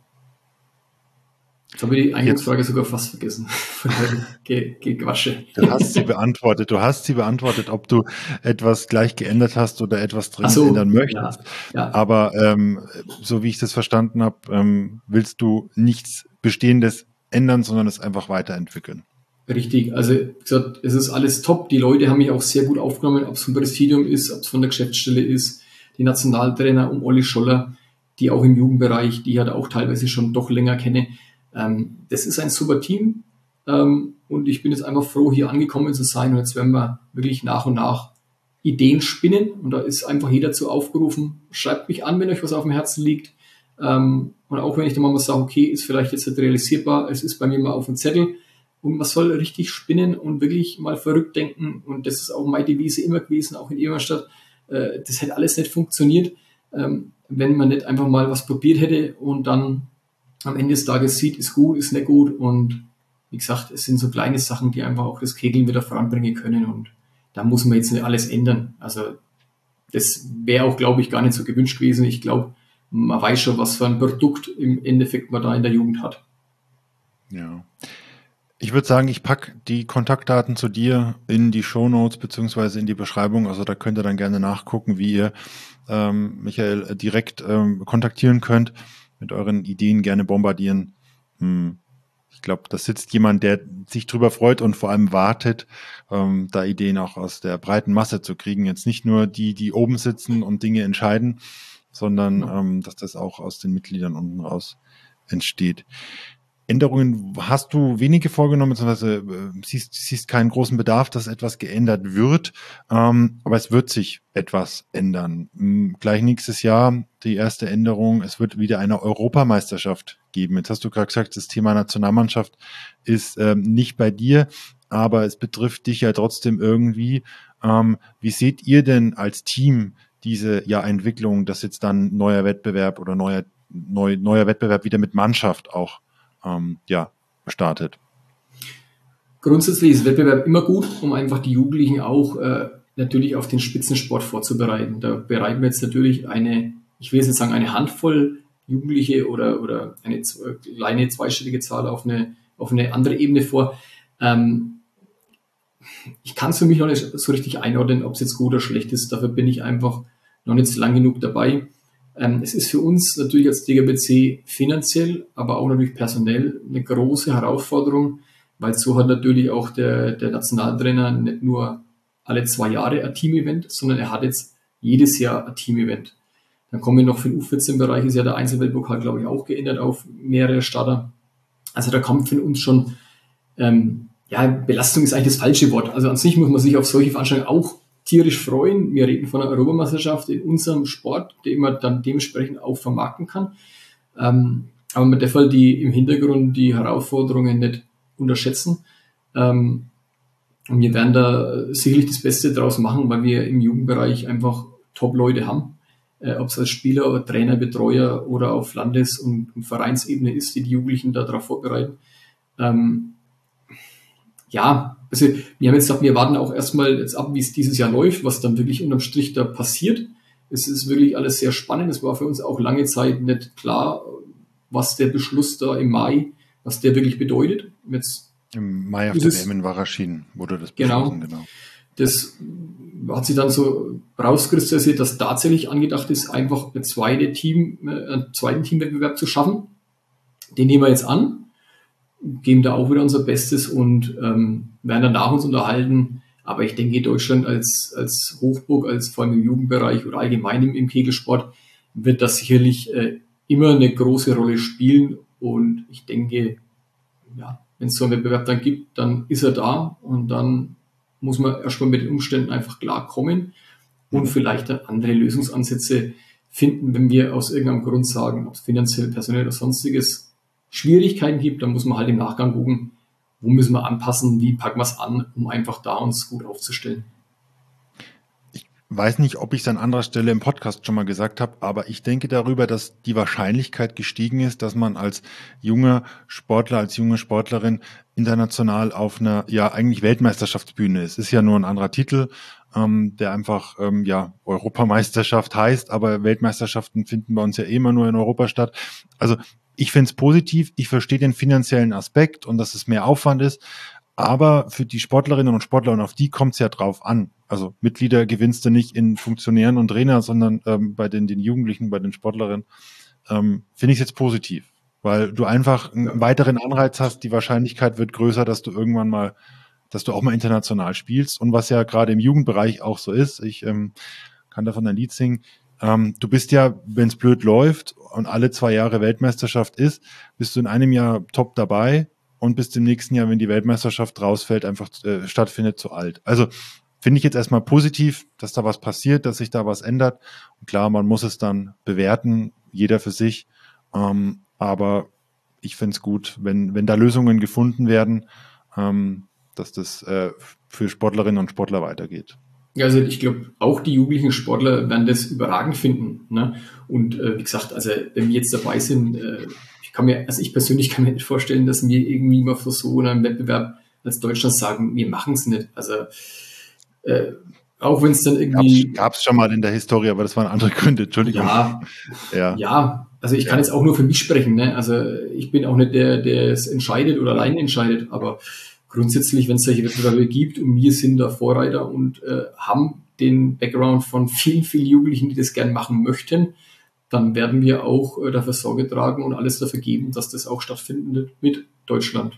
jetzt habe ich die Eingangsfrage Jetzt. sogar fast vergessen. Ge- Gequatsche. Du hast sie beantwortet. Du hast sie beantwortet, ob du etwas gleich geändert hast oder etwas dringend so, ändern möchtest. Ja, ja. Aber ähm, so wie ich das verstanden habe, ähm, willst du nichts Bestehendes ändern, sondern es einfach weiterentwickeln. Richtig, also wie gesagt, es ist alles top. Die Leute haben mich auch sehr gut aufgenommen, ob es vom Präsidium ist, ob es von der Geschäftsstelle ist, die Nationaltrainer um Olli Scholler, die auch im Jugendbereich, die ich halt auch teilweise schon doch länger kenne. Ähm, das ist ein super Team ähm, und ich bin jetzt einfach froh, hier angekommen zu sein und jetzt werden wir wirklich nach und nach Ideen spinnen und da ist einfach jeder dazu aufgerufen, schreibt mich an, wenn euch was auf dem Herzen liegt ähm, und auch wenn ich dann mal sage, okay, ist vielleicht jetzt nicht realisierbar, es ist bei mir mal auf dem Zettel. Und man soll richtig spinnen und wirklich mal verrückt denken. Und das ist auch meine Devise immer gewesen, auch in Ingolstadt. Äh, das hätte alles nicht funktioniert, ähm, wenn man nicht einfach mal was probiert hätte und dann am Ende des Tages sieht, ist gut, ist nicht gut. Und wie gesagt, es sind so kleine Sachen, die einfach auch das Kegeln wieder voranbringen können. Und da muss man jetzt nicht alles ändern. Also das wäre auch, glaube ich, gar nicht so gewünscht gewesen. Ich glaube, man weiß schon, was für ein Produkt im Endeffekt man da in der Jugend hat. Ja. Ich würde sagen, ich packe die Kontaktdaten zu dir in die Shownotes beziehungsweise in die Beschreibung. Also da könnt ihr dann gerne nachgucken, wie ihr ähm, Michael direkt ähm, kontaktieren könnt, mit euren Ideen gerne bombardieren. Hm. Ich glaube, da sitzt jemand, der sich drüber freut und vor allem wartet, ähm, da Ideen auch aus der breiten Masse zu kriegen. Jetzt nicht nur die, die oben sitzen und Dinge entscheiden, sondern Ja. ähm, dass das auch aus den Mitgliedern unten raus entsteht. Änderungen hast du wenige vorgenommen, beziehungsweise äh, siehst, siehst keinen großen Bedarf, dass etwas geändert wird, ähm, aber es wird sich etwas ändern. M, gleich nächstes Jahr die erste Änderung, es wird wieder eine Europameisterschaft geben. Jetzt hast du gerade gesagt, das Thema Nationalmannschaft ist ähm, nicht bei dir, aber es betrifft dich ja trotzdem irgendwie. Ähm, wie seht ihr denn als Team diese ja, Entwicklung, dass jetzt dann neuer Wettbewerb oder neuer, neu, neuer Wettbewerb wieder mit Mannschaft auch Ähm, ja, startet? Grundsätzlich ist Wettbewerb immer gut, um einfach die Jugendlichen auch äh, natürlich auf den Spitzensport vorzubereiten. Da bereiten wir jetzt natürlich eine, ich will jetzt nicht sagen eine Handvoll Jugendliche oder, oder eine kleine zweistellige Zahl auf eine, auf eine andere Ebene vor. Ähm, ich kann es für mich noch nicht so richtig einordnen, ob es jetzt gut oder schlecht ist. Dafür bin ich einfach noch nicht lang genug dabei. Ähm, es ist für uns natürlich als D G B C finanziell, aber auch natürlich personell eine große Herausforderung, weil so hat natürlich auch der, der Nationaltrainer nicht nur alle zwei Jahre ein Team-Event, sondern er hat jetzt jedes Jahr ein Team-Event. Dann kommen wir noch für den U vierzehn-Bereich, ist ja der Einzelweltpokal, glaube ich, auch geändert auf mehrere Starter. Also da kommt für uns schon, ähm, ja, Belastung ist eigentlich das falsche Wort. Also an sich muss man sich auf solche Veranstaltungen auch tierisch freuen. Wir reden von einer Europameisterschaft in unserem Sport, den man dann dementsprechend auch vermarkten kann. Ähm, aber man darf halt die, im Hintergrund die Herausforderungen nicht unterschätzen. Ähm, und wir werden da sicherlich das Beste draus machen, weil wir im Jugendbereich einfach Top-Leute haben. Äh, ob es als Spieler, oder Trainer, Betreuer oder auf Landes- und Vereinsebene ist, die die Jugendlichen darauf vorbereiten. Ähm, ja, also wir haben jetzt gesagt, wir warten auch erstmal jetzt ab, wie es dieses Jahr läuft, was dann wirklich unterm Strich da passiert. Es ist wirklich alles sehr spannend. Es war für uns auch lange Zeit nicht klar, was der Beschluss da im Mai, was der wirklich bedeutet. Jetzt Im Mai auf der W M in Waraschin wurde das beschlossen, genau. genau. Das hat sich dann so rauskristallisiert, dass tatsächlich angedacht ist, einfach eine zweite Team, einen zweiten Teamwettbewerb zu schaffen. Den nehmen wir jetzt an, geben da auch wieder unser Bestes und ähm, werden danach uns unterhalten. Aber ich denke, Deutschland als, als Hochburg, als vor allem im Jugendbereich oder allgemein im, im Kegelsport, wird das sicherlich äh, immer eine große Rolle spielen. Und ich denke, ja, wenn es so einen Wettbewerb dann gibt, dann ist er da und dann muss man erstmal mit den Umständen einfach klarkommen und vielleicht dann andere Lösungsansätze finden, wenn wir aus irgendeinem Grund sagen, ob es finanziell, personell oder sonstiges Schwierigkeiten gibt, dann muss man halt im Nachgang gucken, wo müssen wir anpassen, wie packen wir es an, um einfach da uns gut aufzustellen. Ich weiß nicht, ob ich es an anderer Stelle im Podcast schon mal gesagt habe, aber ich denke darüber, dass die Wahrscheinlichkeit gestiegen ist, dass man als junger Sportler, als junge Sportlerin international auf einer, ja, eigentlich Weltmeisterschaftsbühne ist. Ist ja nur ein anderer Titel, ähm, der einfach, ähm, ja, Europameisterschaft heißt, aber Weltmeisterschaften finden bei uns ja eh immer nur in Europa statt. Also ich finde es positiv, ich verstehe den finanziellen Aspekt und dass es mehr Aufwand ist, aber für die Sportlerinnen und Sportler, und auf die kommt es ja drauf an. Also Mitglieder gewinnst du nicht in Funktionären und Trainer, sondern ähm, bei den, den Jugendlichen, bei den Sportlerinnen, ähm, finde ich es jetzt positiv, weil du einfach einen ja. weiteren Anreiz hast, die Wahrscheinlichkeit wird größer, dass du irgendwann mal, dass du auch mal international spielst und was ja gerade im Jugendbereich auch so ist, ich ähm, kann davon ein Lied singen, ähm, du bist ja, wenn es blöd läuft und alle zwei Jahre Weltmeisterschaft ist, bist du in einem Jahr top dabei und bist im nächsten Jahr, wenn die Weltmeisterschaft rausfällt, einfach äh, stattfindet, zu alt. Also finde ich jetzt erstmal positiv, dass da was passiert, dass sich da was ändert. Und klar, man muss es dann bewerten, jeder für sich. Ähm, aber ich finde es gut, wenn, wenn da Lösungen gefunden werden, ähm, dass das äh, für Sportlerinnen und Sportler weitergeht. Ja, also ich glaube, auch die jugendlichen Sportler werden das überragend finden. Ne? Und äh, wie gesagt, also wenn wir jetzt dabei sind, äh, ich kann mir, also ich persönlich kann mir nicht vorstellen, dass wir irgendwie mal für so einen Wettbewerb als Deutschland sagen, wir machen es nicht. Also äh, auch wenn es dann irgendwie... Gab es schon mal in der Historie, aber das waren andere Gründe, Entschuldigung. Ja, ja. ja Also ich kann jetzt auch nur für mich sprechen, ne? Also ich bin auch nicht der, der es entscheidet oder allein entscheidet, aber grundsätzlich, wenn es solche Wettbewerbe gibt und wir sind da Vorreiter und äh, haben den Background von vielen, vielen Jugendlichen, die das gern machen möchten, dann werden wir auch äh, dafür Sorge tragen und alles dafür geben, dass das auch stattfindet mit Deutschland.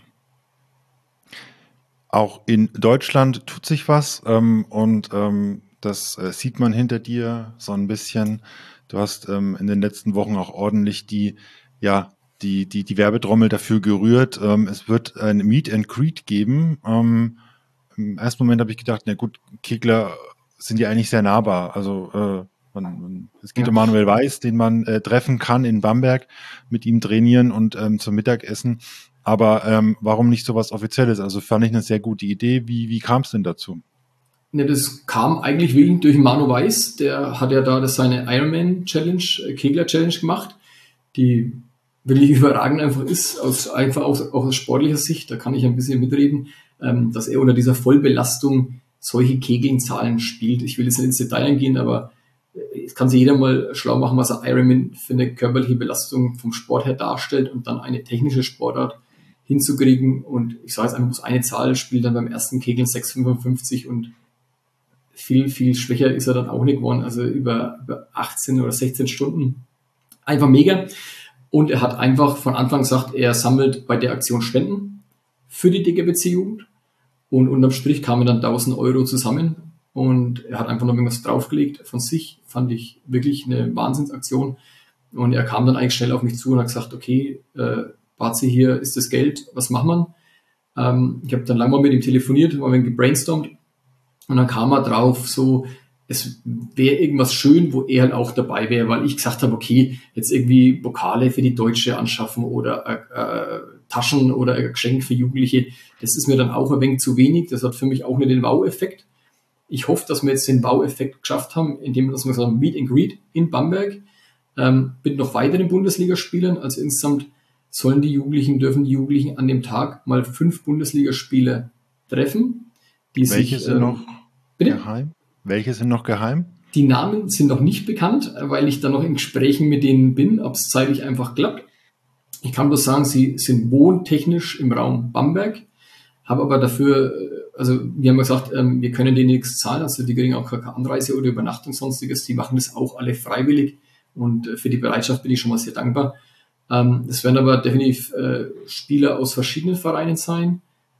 Auch in Deutschland tut sich was ähm, und ähm, das äh, sieht man hinter dir so ein bisschen. Du hast ähm, in den letzten Wochen auch ordentlich die, ja, die, die, die Werbetrommel dafür gerührt. Ähm, es wird ein Meet and Greet geben. Ähm, im ersten Moment habe ich gedacht, na gut, Kegler sind ja eigentlich sehr nahbar. Also äh, man, man, es geht ja um Manuel Weiß, den man äh, treffen kann in Bamberg, mit ihm trainieren und ähm, zum Mittagessen. Aber ähm, warum nicht sowas Offizielles? Also fand ich eine sehr gute Idee. Wie, wie kam es denn dazu? Ne, das kam eigentlich wirklich durch Manu Weiß. Der hat ja da das seine Ironman-Challenge, Kegler-Challenge gemacht, die wirklich überragend einfach ist, aus, einfach aus, auch aus sportlicher Sicht. Da kann ich ein bisschen mitreden, ähm, dass er unter dieser Vollbelastung solche Kegelzahlen spielt. Ich will jetzt nicht ins Detail eingehen, aber es kann sich jeder mal schlau machen, was ein Ironman für eine körperliche Belastung vom Sport her darstellt und dann eine technische Sportart hinzukriegen. Und ich sage jetzt einfach, muss eine Zahl spielt dann beim ersten Kegeln sechs Komma fünfundfünfzig und viel, viel schwächer ist er dann auch nicht geworden, also über, über achtzehn oder sechzehn Stunden. Einfach mega. Und er hat einfach von Anfang gesagt, er sammelt bei der Aktion Spenden für die D G B C-Jugend. Und unterm Strich kamen dann tausend Euro zusammen. Und er hat einfach noch irgendwas draufgelegt von sich. Fand ich wirklich eine Wahnsinnsaktion. Und er kam dann eigentlich schnell auf mich zu und hat gesagt, okay, äh, Bazi, hier ist das Geld, was macht man? Ähm, ich habe dann lange mal mit ihm telefoniert, mal ein wenig gebrainstormt. Und dann kam er drauf, so, es wäre irgendwas schön, wo er halt auch dabei wäre, weil ich gesagt habe, okay, jetzt irgendwie Pokale für die Deutsche anschaffen oder äh, äh, Taschen oder ein Geschenk für Jugendliche, das ist mir dann auch ein wenig zu wenig. Das hat für mich auch nicht den Wow-Effekt. Ich hoffe, dass wir jetzt den Wow-Effekt geschafft haben, indem wir das mal sagen, Meet and Greet in Bamberg, ähm, mit noch weiteren Bundesligaspielern. Also insgesamt sollen die Jugendlichen, dürfen die Jugendlichen an dem Tag mal fünf Bundesligaspieler treffen. Die Welche sich, sind ähm, noch bitte? geheim? Welche sind noch geheim? Die Namen sind noch nicht bekannt, weil ich da noch in Gesprächen mit denen bin, ob es zeitlich einfach klappt. Ich kann bloß sagen, sie sind wohntechnisch im Raum Bamberg, habe aber dafür, also wir haben gesagt, wir können denen nichts zahlen, also die kriegen auch keine Anreise oder Übernachtung, sonstiges, die machen das auch alle freiwillig und für die Bereitschaft bin ich schon mal sehr dankbar. Das werden aber definitiv Spieler aus verschiedenen Vereinen sein,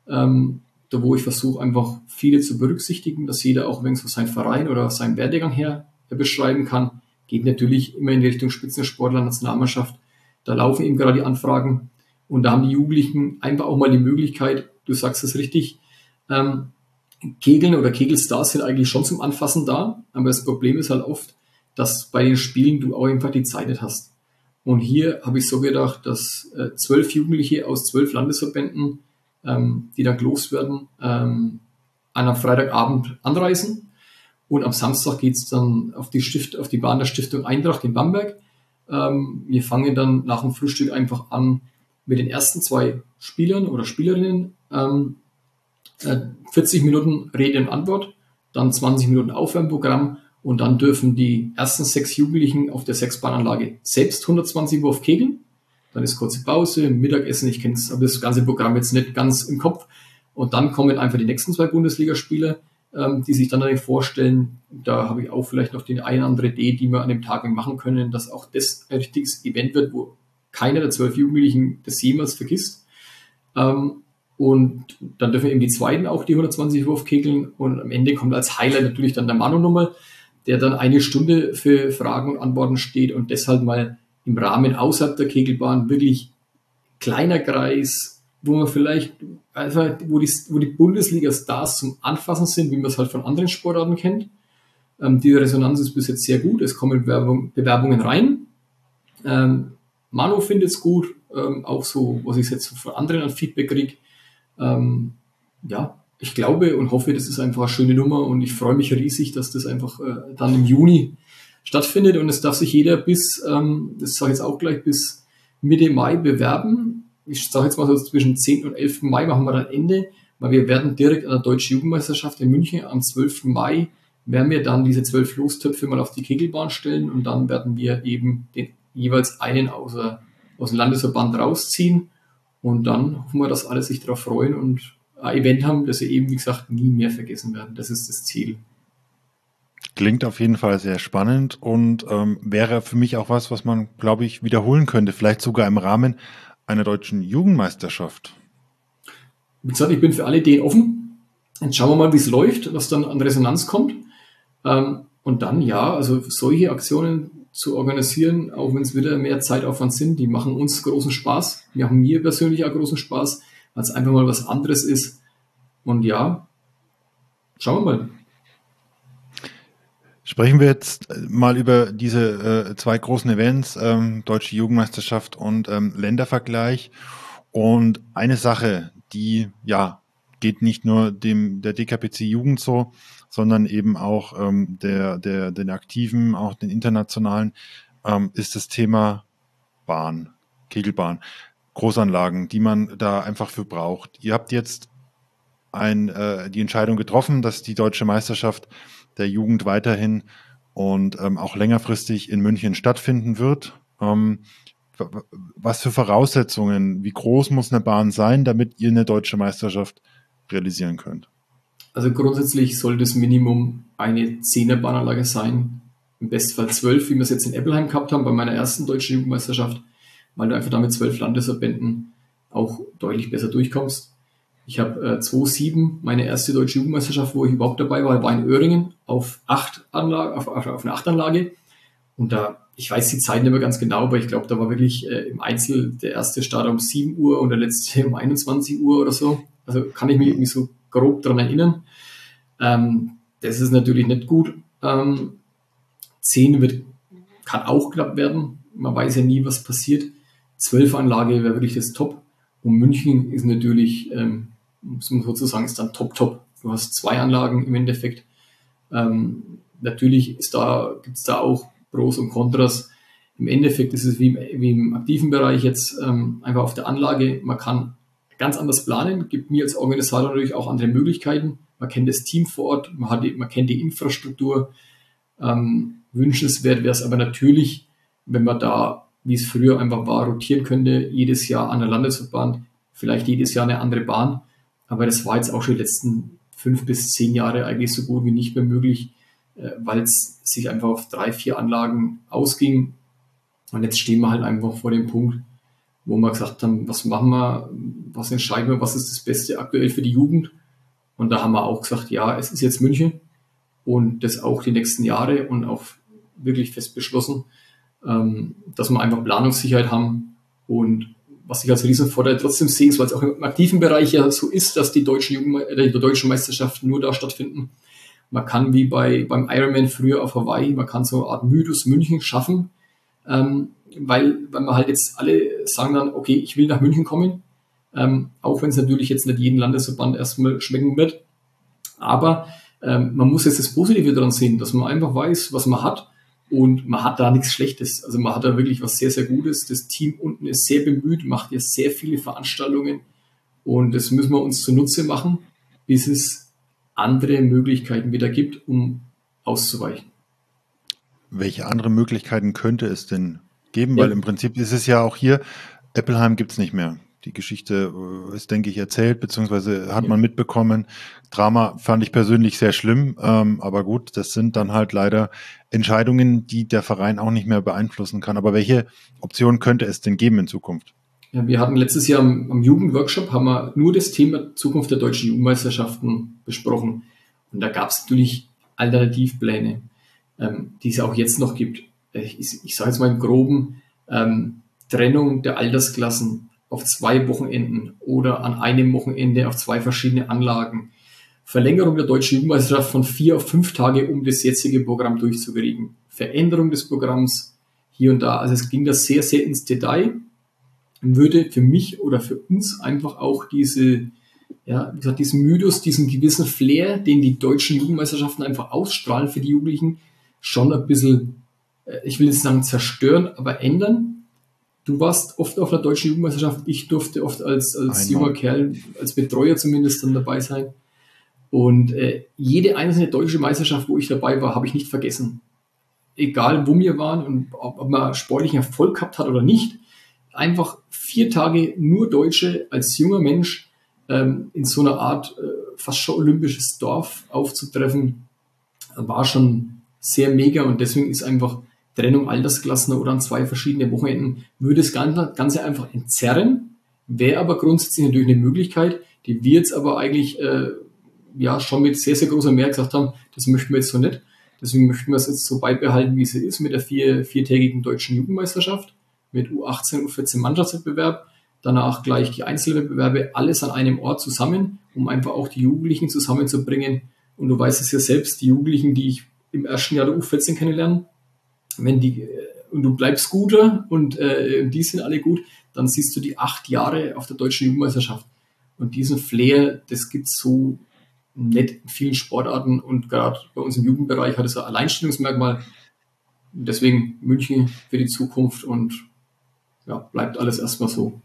da wo ich versuche, einfach viele zu berücksichtigen, dass jeder auch ein wenig so seinen Verein oder seinen Werdegang her beschreiben kann. Geht natürlich immer in die Richtung Spitzensportler, Nationalmannschaft. Da laufen eben gerade die Anfragen und da haben die Jugendlichen einfach auch mal die Möglichkeit, du sagst es richtig, ähm, Kegeln oder Kegelstars sind eigentlich schon zum Anfassen da, aber das Problem ist halt oft, dass bei den Spielen du auch einfach die Zeit nicht hast. Und hier habe ich so gedacht, dass äh, zwölf Jugendliche aus zwölf Landesverbänden, ähm, die dann gelost werden, ähm, an einem Freitagabend anreisen und am Samstag geht es dann auf die, Stift, auf die Bahn der Stiftung Eintracht in Bamberg. Ähm, wir fangen dann nach dem Frühstück einfach an mit den ersten zwei Spielern oder Spielerinnen. Ähm, äh, vierzig Minuten Rede und Antwort, dann zwanzig Minuten Aufwärmprogramm und dann dürfen die ersten sechs Jugendlichen auf der Sechsbahnanlage selbst hundertzwanzig Wurf kegeln. Dann ist kurze Pause, Mittagessen, ich kenne aber das ganze Programm jetzt nicht ganz im Kopf. Und dann kommen einfach die nächsten zwei Bundesligaspieler, ähm, die sich dann natürlich vorstellen. Da habe ich auch vielleicht noch die eine andere Idee, die wir an dem Tag machen können, dass auch das ein richtiges Event wird, wo keiner der zwölf Jugendlichen das jemals vergisst. Ähm, und dann dürfen eben die Zweiten auch die hundertzwanzig Wurf kegeln. Und am Ende kommt als Highlight natürlich dann der Manu nochmal, der dann eine Stunde für Fragen und Antworten steht und deshalb mal im Rahmen außerhalb der Kegelbahn wirklich kleiner Kreis, wo man vielleicht, also wo die, wo die Bundesliga-Stars zum Anfassen sind, wie man es halt von anderen Sportarten kennt. Ähm, die Resonanz ist bis jetzt sehr gut. Es kommen Bewerbung, Bewerbungen rein. Ähm, Manu findet es gut, ähm, auch so, was ich jetzt von anderen an Feedback kriege. Ähm, ja, ich glaube und hoffe, das ist einfach eine schöne Nummer und ich freue mich riesig, dass das einfach äh, dann im Juni stattfindet und es darf sich jeder bis, ähm, das sage ich jetzt auch gleich, bis Mitte Mai bewerben. Ich sage jetzt mal so zwischen zehnten und elften Mai machen wir dann Ende, weil wir werden direkt an der Deutschen Jugendmeisterschaft in München am zwölften Mai werden wir dann diese zwölf Lostöpfe mal auf die Kegelbahn stellen und dann werden wir eben den jeweils einen aus, der, aus dem Landesverband rausziehen und dann hoffen wir, dass alle sich darauf freuen und ein Event haben, das sie eben, wie gesagt, nie mehr vergessen werden. Das ist das Ziel. Klingt auf jeden Fall sehr spannend und ähm, wäre für mich auch was, was man, glaube ich, wiederholen könnte, vielleicht sogar im Rahmen einer deutschen Jugendmeisterschaft. Wie gesagt, ich bin für alle Ideen offen. Jetzt schauen wir mal, wie es läuft, was dann an Resonanz kommt. Ähm, und dann, ja, also solche Aktionen zu organisieren, auch wenn es wieder mehr Zeitaufwand sind, die machen uns großen Spaß. Die machen mir persönlich auch großen Spaß, weil es einfach mal was anderes ist. Und ja, schauen wir mal. Sprechen wir jetzt mal über diese äh, zwei großen Events, ähm, Deutsche Jugendmeisterschaft und ähm, Ländervergleich. Und eine Sache, die ja geht nicht nur dem der D K P C Jugend so, sondern eben auch ähm, der der den Aktiven, auch den internationalen, ähm, ist das Thema Bahn, Kegelbahn, Großanlagen, die man da einfach für braucht. Ihr habt jetzt ein, äh, die Entscheidung getroffen, dass die Deutsche Meisterschaft der Jugend weiterhin und ähm, auch längerfristig in München stattfinden wird. Ähm, was für Voraussetzungen, wie groß muss eine Bahn sein, damit ihr eine deutsche Meisterschaft realisieren könnt? Also grundsätzlich soll das Minimum eine Zehner-Bahnanlage sein, im Bestfall zwölf, wie wir es jetzt in Eppelheim gehabt haben bei meiner ersten deutschen Jugendmeisterschaft, weil du einfach damit zwölf Landesverbänden auch deutlich besser durchkommst. Ich habe äh, zweitausendsieben meine erste deutsche Jugendmeisterschaft, wo ich überhaupt dabei war, war in Öhringen auf acht Anlage, auf, auf, auf eine Achtanlage. Und da, ich weiß die Zeiten nicht mehr ganz genau, aber ich glaube, da war wirklich äh, im Einzel der erste Start um sieben Uhr und der letzte um einundzwanzig Uhr oder so. Also kann ich mich irgendwie so grob daran erinnern. Ähm, das ist natürlich nicht gut. Ähm, zehn wird, kann auch knapp werden. Man weiß ja nie, was passiert. zwölf Anlage wäre wirklich das Top. Und München ist natürlich, ähm, muss man sozusagen, ist dann top, top. Du hast zwei Anlagen im Endeffekt. Ähm, natürlich ist da, gibt es da auch Pros und Kontras. Im Endeffekt ist es wie im, wie im aktiven Bereich jetzt ähm, einfach auf der Anlage. Man kann ganz anders planen, gibt mir als Organisator natürlich auch andere Möglichkeiten. Man kennt das Team vor Ort, man, hat die, man kennt die Infrastruktur. Ähm, wünschenswert wäre es aber natürlich, wenn man da, wie es früher einfach war, rotieren könnte, jedes Jahr an der Landesverband, vielleicht jedes Jahr eine andere Bahn. Aber das war jetzt auch schon die letzten fünf bis zehn Jahre eigentlich so gut wie nicht mehr möglich, äh, weil es sich einfach auf drei, vier Anlagen ausging. Und jetzt stehen wir halt einfach vor dem Punkt, wo wir gesagt haben, was machen wir, was entscheiden wir, was ist das Beste aktuell für die Jugend. Und da haben wir auch gesagt, ja, es ist jetzt München und das auch die nächsten Jahre und auch wirklich fest beschlossen, dass wir einfach Planungssicherheit haben. Und was ich als Riesenvorteil trotzdem sehe, weil es auch im aktiven Bereich ja so ist, dass die deutschen, Jugend- die deutschen Meisterschaften nur da stattfinden. Man kann wie bei beim Ironman früher auf Hawaii, man kann so eine Art Mythos München schaffen, ähm, weil, weil man halt jetzt alle sagen dann, okay, ich will nach München kommen, ähm, auch wenn es natürlich jetzt nicht jeden Landesverband erstmal schmecken wird. Aber ähm, man muss jetzt das Positive daran sehen, dass man einfach weiß, was man hat. Und man hat da nichts Schlechtes. Also man hat da wirklich was sehr, sehr Gutes. Das Team unten ist sehr bemüht, macht ja sehr viele Veranstaltungen. Und das müssen wir uns zunutze machen, bis es andere Möglichkeiten wieder gibt, um auszuweichen. Welche andere Möglichkeiten könnte es denn geben? Ja. Weil im Prinzip ist es ja auch hier, Eppelheim gibt es nicht mehr. Die Geschichte ist, denke ich, erzählt, beziehungsweise hat ja. man mitbekommen. Drama fand ich persönlich sehr schlimm, ähm, aber gut, das sind dann halt leider Entscheidungen, die der Verein auch nicht mehr beeinflussen kann. Aber welche Optionen könnte es denn geben in Zukunft? Ja, wir hatten letztes Jahr am, am Jugendworkshop haben wir nur das Thema Zukunft der deutschen Jugendmeisterschaften besprochen. Und da gab es natürlich Alternativpläne, ähm, die es auch jetzt noch gibt. Ich, ich sage jetzt mal im Groben, ähm, Trennung der Altersklassen auf zwei Wochenenden oder an einem Wochenende auf zwei verschiedene Anlagen. Verlängerung der deutschen Jugendmeisterschaft von vier auf fünf Tage, um das jetzige Programm durchzukriegen. Veränderung des Programms hier und da. Also es ging das sehr, sehr ins Detail und würde für mich oder für uns einfach auch diese, ja, wie gesagt, diesen Mythos, diesen gewissen Flair, den die deutschen Jugendmeisterschaften einfach ausstrahlen für die Jugendlichen, schon ein bisschen, ich will jetzt sagen zerstören, aber ändern. Du warst oft auf einer deutschen Jugendmeisterschaft, ich durfte oft als, als junger Kerl, als Betreuer zumindest dann dabei sein. Und äh, jede einzelne deutsche Meisterschaft, wo ich dabei war, habe ich nicht vergessen. egal wo wir waren und ob, ob man sportlichen Erfolg gehabt hat oder nicht, einfach vier Tage nur Deutsche als junger Mensch ähm, in so einer Art äh, fast schon olympisches Dorf aufzutreffen, war schon sehr mega und deswegen ist einfach Trennung Altersklassen oder an zwei verschiedene Wochenenden würde das Ganze einfach entzerren, wäre aber grundsätzlich natürlich eine Möglichkeit, die wir jetzt aber eigentlich äh, ja schon mit sehr, sehr großer Mehrheit gesagt haben, das möchten wir jetzt so nicht. Deswegen möchten wir es jetzt so beibehalten, wie es ist, mit der vier, viertägigen deutschen Jugendmeisterschaft, mit U achtzehn, U vierzehn Mannschaftswettbewerb, danach gleich die Einzelwettbewerbe, alles an einem Ort zusammen, um einfach auch die Jugendlichen zusammenzubringen. Und du weißt es ja selbst, die Jugendlichen, die ich im ersten Jahr der U vierzehn kennenlerne, wenn die, und du bleibst guter und äh, die sind alle gut, dann siehst du die acht Jahre auf der deutschen Jugendmeisterschaft. Und diesen Flair, das gibt's so nicht in vielen Sportarten und gerade bei uns im Jugendbereich hat es ein Alleinstellungsmerkmal. Deswegen München für die Zukunft und ja, bleibt alles erstmal so.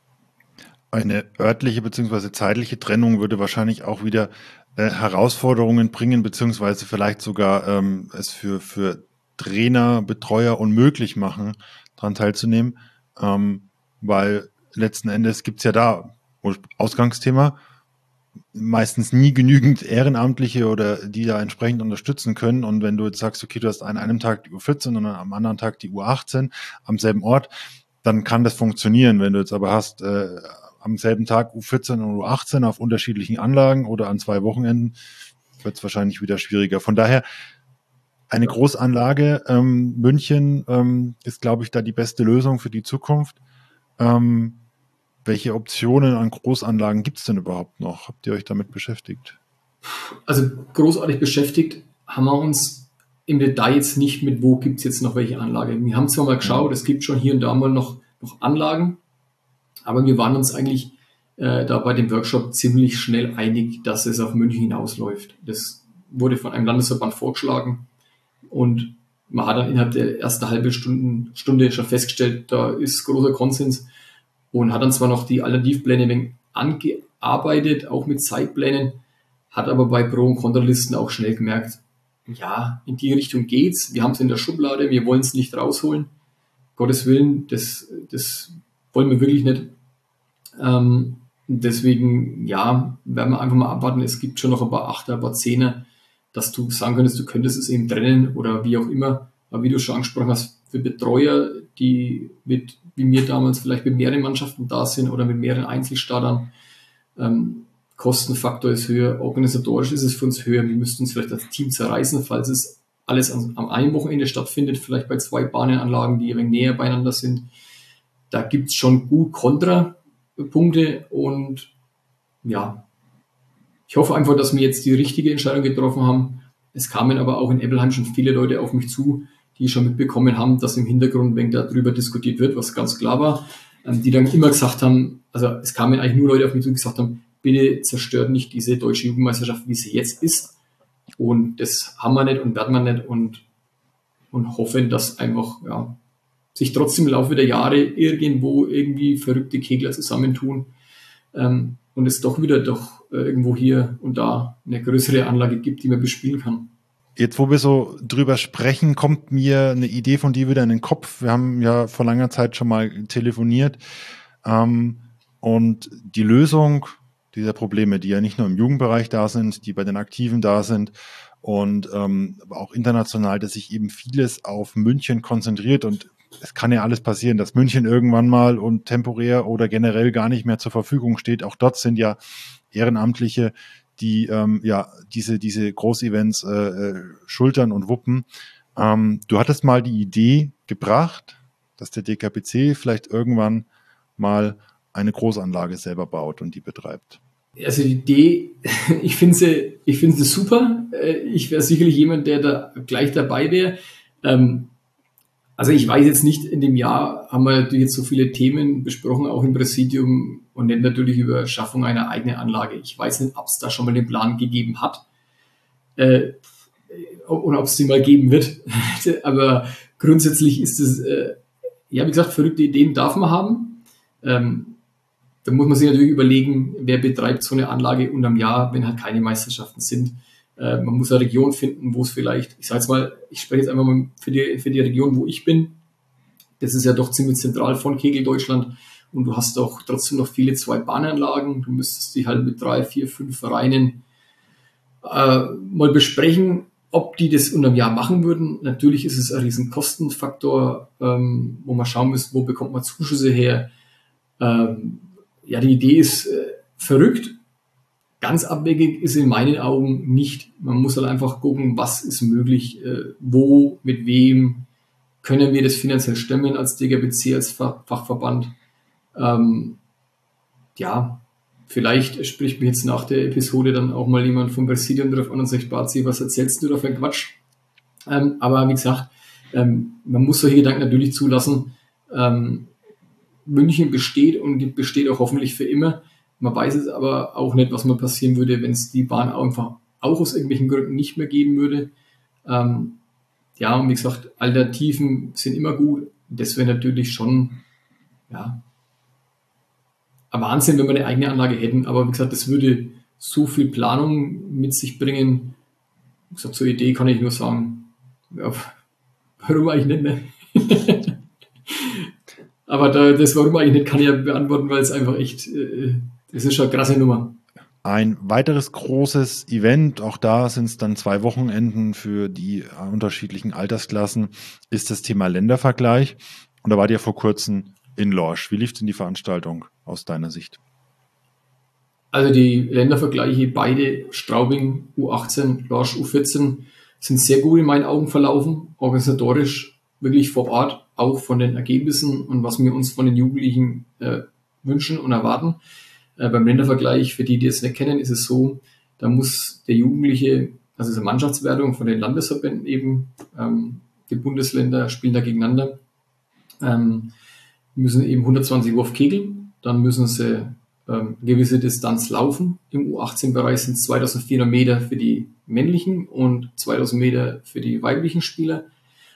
Eine örtliche bzw. zeitliche Trennung würde wahrscheinlich auch wieder äh, Herausforderungen bringen, beziehungsweise vielleicht sogar ähm, es für, für Trainer, Betreuer unmöglich machen, daran teilzunehmen, ähm, weil letzten Endes gibt es ja da, Ausgangsthema, meistens nie genügend Ehrenamtliche oder die da entsprechend unterstützen können. Und wenn du jetzt sagst, okay, du hast an einem Tag die U vierzehn und am anderen Tag die U achtzehn am selben Ort, dann kann das funktionieren. Wenn du jetzt aber hast, äh, am selben Tag U vierzehn und U achtzehn auf unterschiedlichen Anlagen oder an zwei Wochenenden, wird es wahrscheinlich wieder schwieriger. Von daher, eine Großanlage ähm, München ähm, ist, glaube ich, da die beste Lösung für die Zukunft. Ähm, welche Optionen an Großanlagen gibt es denn überhaupt noch? Habt ihr euch damit beschäftigt? Also großartig beschäftigt haben wir uns im Detail jetzt nicht mit, wo gibt es jetzt noch welche Anlage. Wir haben zwar mal geschaut, es gibt schon hier und da mal noch, noch Anlagen, aber wir waren uns eigentlich äh, da bei dem Workshop ziemlich schnell einig, dass es auf München hinausläuft. Das wurde von einem Landesverband vorgeschlagen und man hat dann innerhalb der ersten halben Stunde, Stunde schon festgestellt, da ist großer Konsens und hat dann zwar noch die Alternativpläne ein wenig angearbeitet, auch mit Zeitplänen, hat aber bei Pro- und Kontralisten auch schnell gemerkt, ja, in die Richtung geht's, wir haben es in der Schublade, wir wollen es nicht rausholen, Gottes Willen, das, das wollen wir wirklich nicht. Ähm, deswegen, ja, werden wir einfach mal abwarten, es gibt schon noch ein paar Achter, ein paar Zehner, dass du sagen könntest, du könntest es eben trennen oder wie auch immer, aber wie du schon angesprochen hast, für Betreuer, die mit, wie mir damals vielleicht mit mehreren Mannschaften da sind oder mit mehreren Einzelstartern, ähm, Kostenfaktor ist höher, organisatorisch ist es für uns höher, wir müssten uns vielleicht als Team zerreißen, falls es alles am, am einen Wochenende stattfindet, vielleicht bei zwei Bahnenanlagen, die ein wenig näher beieinander sind. Da gibt es schon gut Kontrapunkte und ja, ich hoffe einfach, dass wir jetzt die richtige Entscheidung getroffen haben. Es kamen aber auch in Ebbelheim schon viele Leute auf mich zu, die schon mitbekommen haben, dass im Hintergrund ein wenig darüber diskutiert wird, was ganz klar war, die dann immer gesagt haben, also es kamen eigentlich nur Leute auf mich zu, die gesagt haben, bitte zerstört nicht diese deutsche Jugendmeisterschaft, wie sie jetzt ist. Und das haben wir nicht und werden wir nicht und, und hoffen, dass einfach ja, sich trotzdem im Laufe der Jahre irgendwo irgendwie verrückte Kegler zusammentun ähm, und es doch wieder doch äh, irgendwo hier und da eine größere Anlage gibt, die man bespielen kann. Jetzt, wo wir so drüber sprechen, kommt mir eine Idee von dir wieder in den Kopf. Wir haben ja vor langer Zeit schon mal telefoniert ähm, und die Lösung dieser Probleme, die ja nicht nur im Jugendbereich da sind, die bei den Aktiven da sind und ähm, aber auch international, dass sich eben vieles auf München konzentriert und es kann ja alles passieren, dass München irgendwann mal und temporär oder generell gar nicht mehr zur Verfügung steht. Auch dort sind ja Ehrenamtliche, die ähm, ja diese diese Großevents äh, schultern und wuppen. Ähm, du hattest mal die Idee gebracht, dass der D K B C vielleicht irgendwann mal eine Großanlage selber baut und die betreibt. Also die Idee, ich finde sie, ich finde sie super. Ich wäre sicherlich jemand, der da gleich dabei wäre. Also ich weiß jetzt nicht, in dem Jahr haben wir natürlich jetzt so viele Themen besprochen, auch im Präsidium und nicht natürlich über Schaffung einer eigenen Anlage. Ich weiß nicht, ob es da schon mal den Plan gegeben hat äh, oder ob es den mal geben wird. Aber grundsätzlich ist es, äh, ja wie gesagt, verrückte Ideen darf man haben. Ähm, da muss man sich natürlich überlegen, wer betreibt so eine Anlage unterm Jahr, wenn halt keine Meisterschaften sind. Äh, man muss eine Region finden, wo es vielleicht, ich sage jetzt mal, ich spreche jetzt einfach mal für die, für die Region, wo ich bin. Das ist ja doch ziemlich zentral von Kegel Deutschland. Und du hast auch trotzdem noch viele Zwei-Bahn-Anlagen. Du müsstest dich halt mit drei, vier, fünf Vereinen äh, mal besprechen, ob die das unter einem Jahr machen würden. Natürlich ist es ein riesen Kostenfaktor, ähm, wo man schauen muss, wo bekommt man Zuschüsse her. Ähm, ja, die Idee ist äh, verrückt. Ganz abwegig ist in meinen Augen nicht. Man muss halt einfach gucken, was ist möglich, äh, wo, mit wem können wir das finanziell stemmen als D G B C, als Fach- Fachverband. Ähm, ja, vielleicht spricht mich jetzt nach der Episode dann auch mal jemand vom Präsidium drauf an und sagt, Bazi, was erzählst du da für einen Quatsch? Ähm, aber wie gesagt, ähm, man muss solche Gedanken natürlich zulassen. Ähm, München besteht und besteht auch hoffentlich für immer. Man weiß es aber auch nicht, was mal passieren würde, wenn es die Bahn einfach auch aus irgendwelchen Gründen nicht mehr geben würde. Ähm, ja, und wie gesagt, Alternativen sind immer gut. Das wäre natürlich schon, ja, ein Wahnsinn, wenn wir eine eigene Anlage hätten. Aber wie gesagt, das würde so viel Planung mit sich bringen. Wie gesagt, zur Idee kann ich nur sagen, ja, warum eigentlich nicht, ne? Aber da, das warum eigentlich nicht, kann ich ja beantworten, weil es einfach echt, äh, das ist schon eine krasse Nummer. Ein weiteres großes Event, auch da sind es dann zwei Wochenenden für die unterschiedlichen Altersklassen, ist das Thema Ländervergleich. Und da war ihr vor kurzem in Lorsch. Wie lief denn die Veranstaltung aus deiner Sicht? Also die Ländervergleiche, beide Straubing U achtzehn, Lorsch U vierzehn, sind sehr gut in meinen Augen verlaufen, organisatorisch wirklich vor Ort, auch von den Ergebnissen und was wir uns von den Jugendlichen äh, wünschen und erwarten. Äh, beim Ländervergleich, für die, die es nicht kennen, ist es so, da muss der Jugendliche, also es ist eine Mannschaftswertung von den Landesverbänden eben, ähm, die Bundesländer spielen da gegeneinander, ähm, müssen eben hundertzwanzig Wurf kegeln, dann müssen sie ähm, eine gewisse Distanz laufen. Im U achtzehn-Bereich sind es zweitausendvierhundert Meter für die männlichen und zweitausend Meter für die weiblichen Spieler.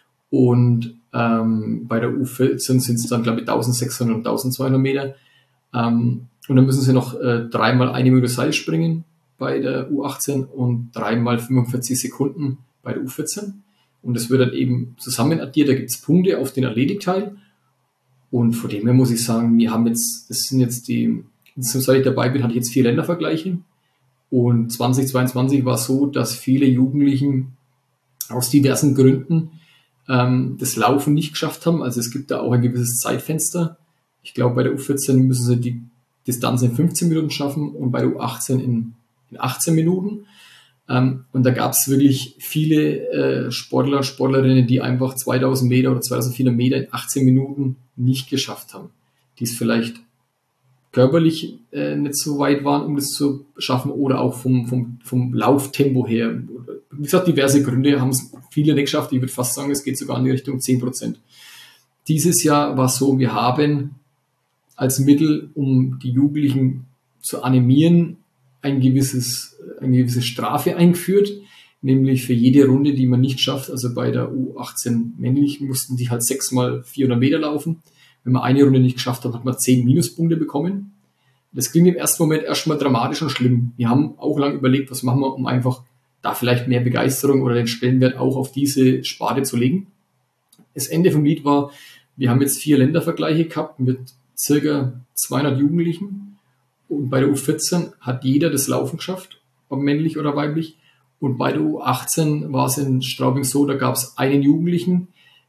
Und ähm, bei der U vierzehn sind es dann, glaube ich, eintausendsechshundert und eintausendzweihundert Meter. Ähm, und dann müssen sie noch äh, dreimal eine Minute Seil springen bei der U achtzehn und dreimal fünfundvierzig Sekunden bei der U vierzehn. Und das wird dann eben zusammen addiert. Da gibt es Punkte auf den Athletikteil. Und von dem her muss ich sagen, wir haben jetzt, das sind jetzt die, seit ich dabei bin, hatte ich jetzt vier Ländervergleiche. Und zweitausendzweiundzwanzig war es so, dass viele Jugendlichen aus diversen Gründen ähm, das Laufen nicht geschafft haben. Also es gibt da auch ein gewisses Zeitfenster. Ich glaube, bei der U vierzehn müssen sie die Distanz in fünfzehn Minuten schaffen und bei der U achtzehn in, in achtzehn Minuten. Ähm, und da gab es wirklich viele äh, Sportler und Sportlerinnen, die einfach zweitausend Meter oder zweitausendvierhundert Meter in achtzehn Minuten nicht geschafft haben. Die es vielleicht körperlich äh, nicht so weit waren, um das zu schaffen oder auch vom, vom, vom Lauftempo her. Wie gesagt, diverse Gründe haben es viele nicht geschafft. Ich würde fast sagen, es geht sogar in die Richtung zehn Prozent. Dieses Jahr war es so, wir haben als Mittel, um die Jugendlichen zu animieren, ein gewisses, eine gewisse Strafe eingeführt, nämlich für jede Runde, die man nicht schafft, also bei der U achtzehn männlich, mussten die halt sechsmal vierhundert Meter laufen. Wenn man eine Runde nicht geschafft hat, hat man zehn Minuspunkte bekommen. Das klingt im ersten Moment erstmal dramatisch und schlimm. Wir haben auch lange überlegt, was machen wir, um einfach da vielleicht mehr Begeisterung oder den Stellenwert auch auf diese Sparte zu legen. Das Ende vom Lied war, wir haben jetzt vier Ländervergleiche gehabt mit circa zweihundert Jugendlichen. Und bei der U vierzehn hat jeder das Laufen geschafft, ob männlich oder weiblich. Und bei der U achtzehn war es in Straubing so, da gab es einen Jugendlichen,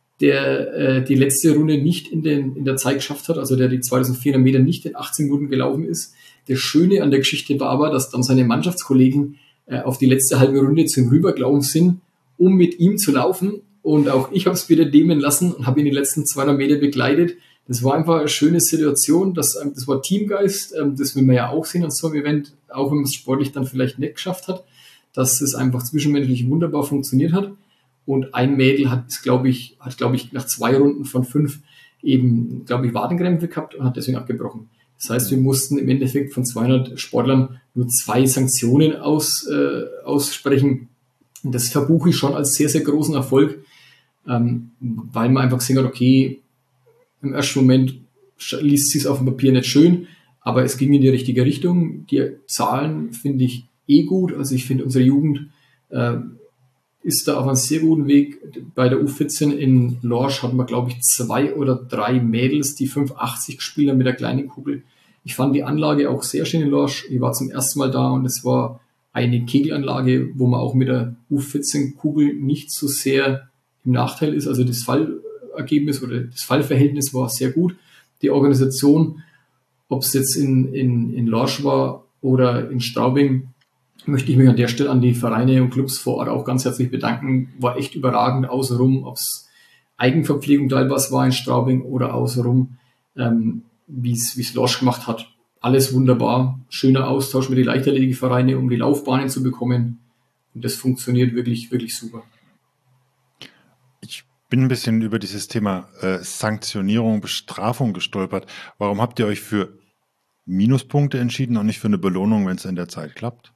der äh, die letzte Runde nicht in, den, in der Zeit geschafft hat, also der die zweitausendvierhundert Meter nicht in achtzehn Minuten gelaufen ist. Das Schöne an der Geschichte war aber, dass dann seine Mannschaftskollegen äh, auf die letzte halbe Runde zu ihm rübergelaufen sind, um mit ihm zu laufen. Und auch ich habe es wieder nehmen lassen und habe ihn die letzten zweihundert Meter begleitet. Das war einfach eine schöne Situation, das, das war Teamgeist, das will man ja auch sehen an so einem Event, auch wenn man es sportlich dann vielleicht nicht geschafft hat, dass es einfach zwischenmenschlich wunderbar funktioniert hat. Und ein Mädel hat, glaube ich, hat, glaube ich, nach zwei Runden von fünf eben, glaube ich, Wadenkrämpfe gehabt und hat deswegen abgebrochen. Das heißt, wir mussten im Endeffekt von zweihundert Sportlern nur zwei Sanktionen aus, äh, aussprechen. Und das verbuche ich schon als sehr, sehr großen Erfolg, ähm, weil man einfach gesehen hat, okay, im ersten Moment liest sich es auf dem Papier nicht schön, aber es ging in die richtige Richtung. Die Zahlen finde ich eh gut. Also ich finde, unsere Jugend äh, ist da auf einem sehr guten Weg. Bei der U vierzehn in Lorsch hatten wir, glaube ich, zwei oder drei Mädels, die fünf achtzig gespielt haben mit der kleinen Kugel. Ich fand die Anlage auch sehr schön in Lorsch. Ich war zum ersten Mal da und es war eine Kegelanlage, wo man auch mit der U vierzehn Kugel nicht so sehr im Nachteil ist. Also das Fallergebnis oder das Fallverhältnis war sehr gut. Die Organisation, ob es jetzt in, in, in Lorsch war oder in Straubing, möchte ich mich an der Stelle an die Vereine und Clubs vor Ort auch ganz herzlich bedanken. War echt überragend außenrum, ob es Eigenverpflegung teilweise war in Straubing oder außenrum, ähm, wie es Lorsch gemacht hat. Alles wunderbar. Schöner Austausch mit den Leichtathletikvereinen, um die Laufbahnen zu bekommen. Und das funktioniert wirklich, wirklich super. Ich bin ein bisschen über dieses Thema äh, Sanktionierung, Bestrafung gestolpert. Warum habt ihr euch für Minuspunkte entschieden und nicht für eine Belohnung, wenn es in der Zeit klappt?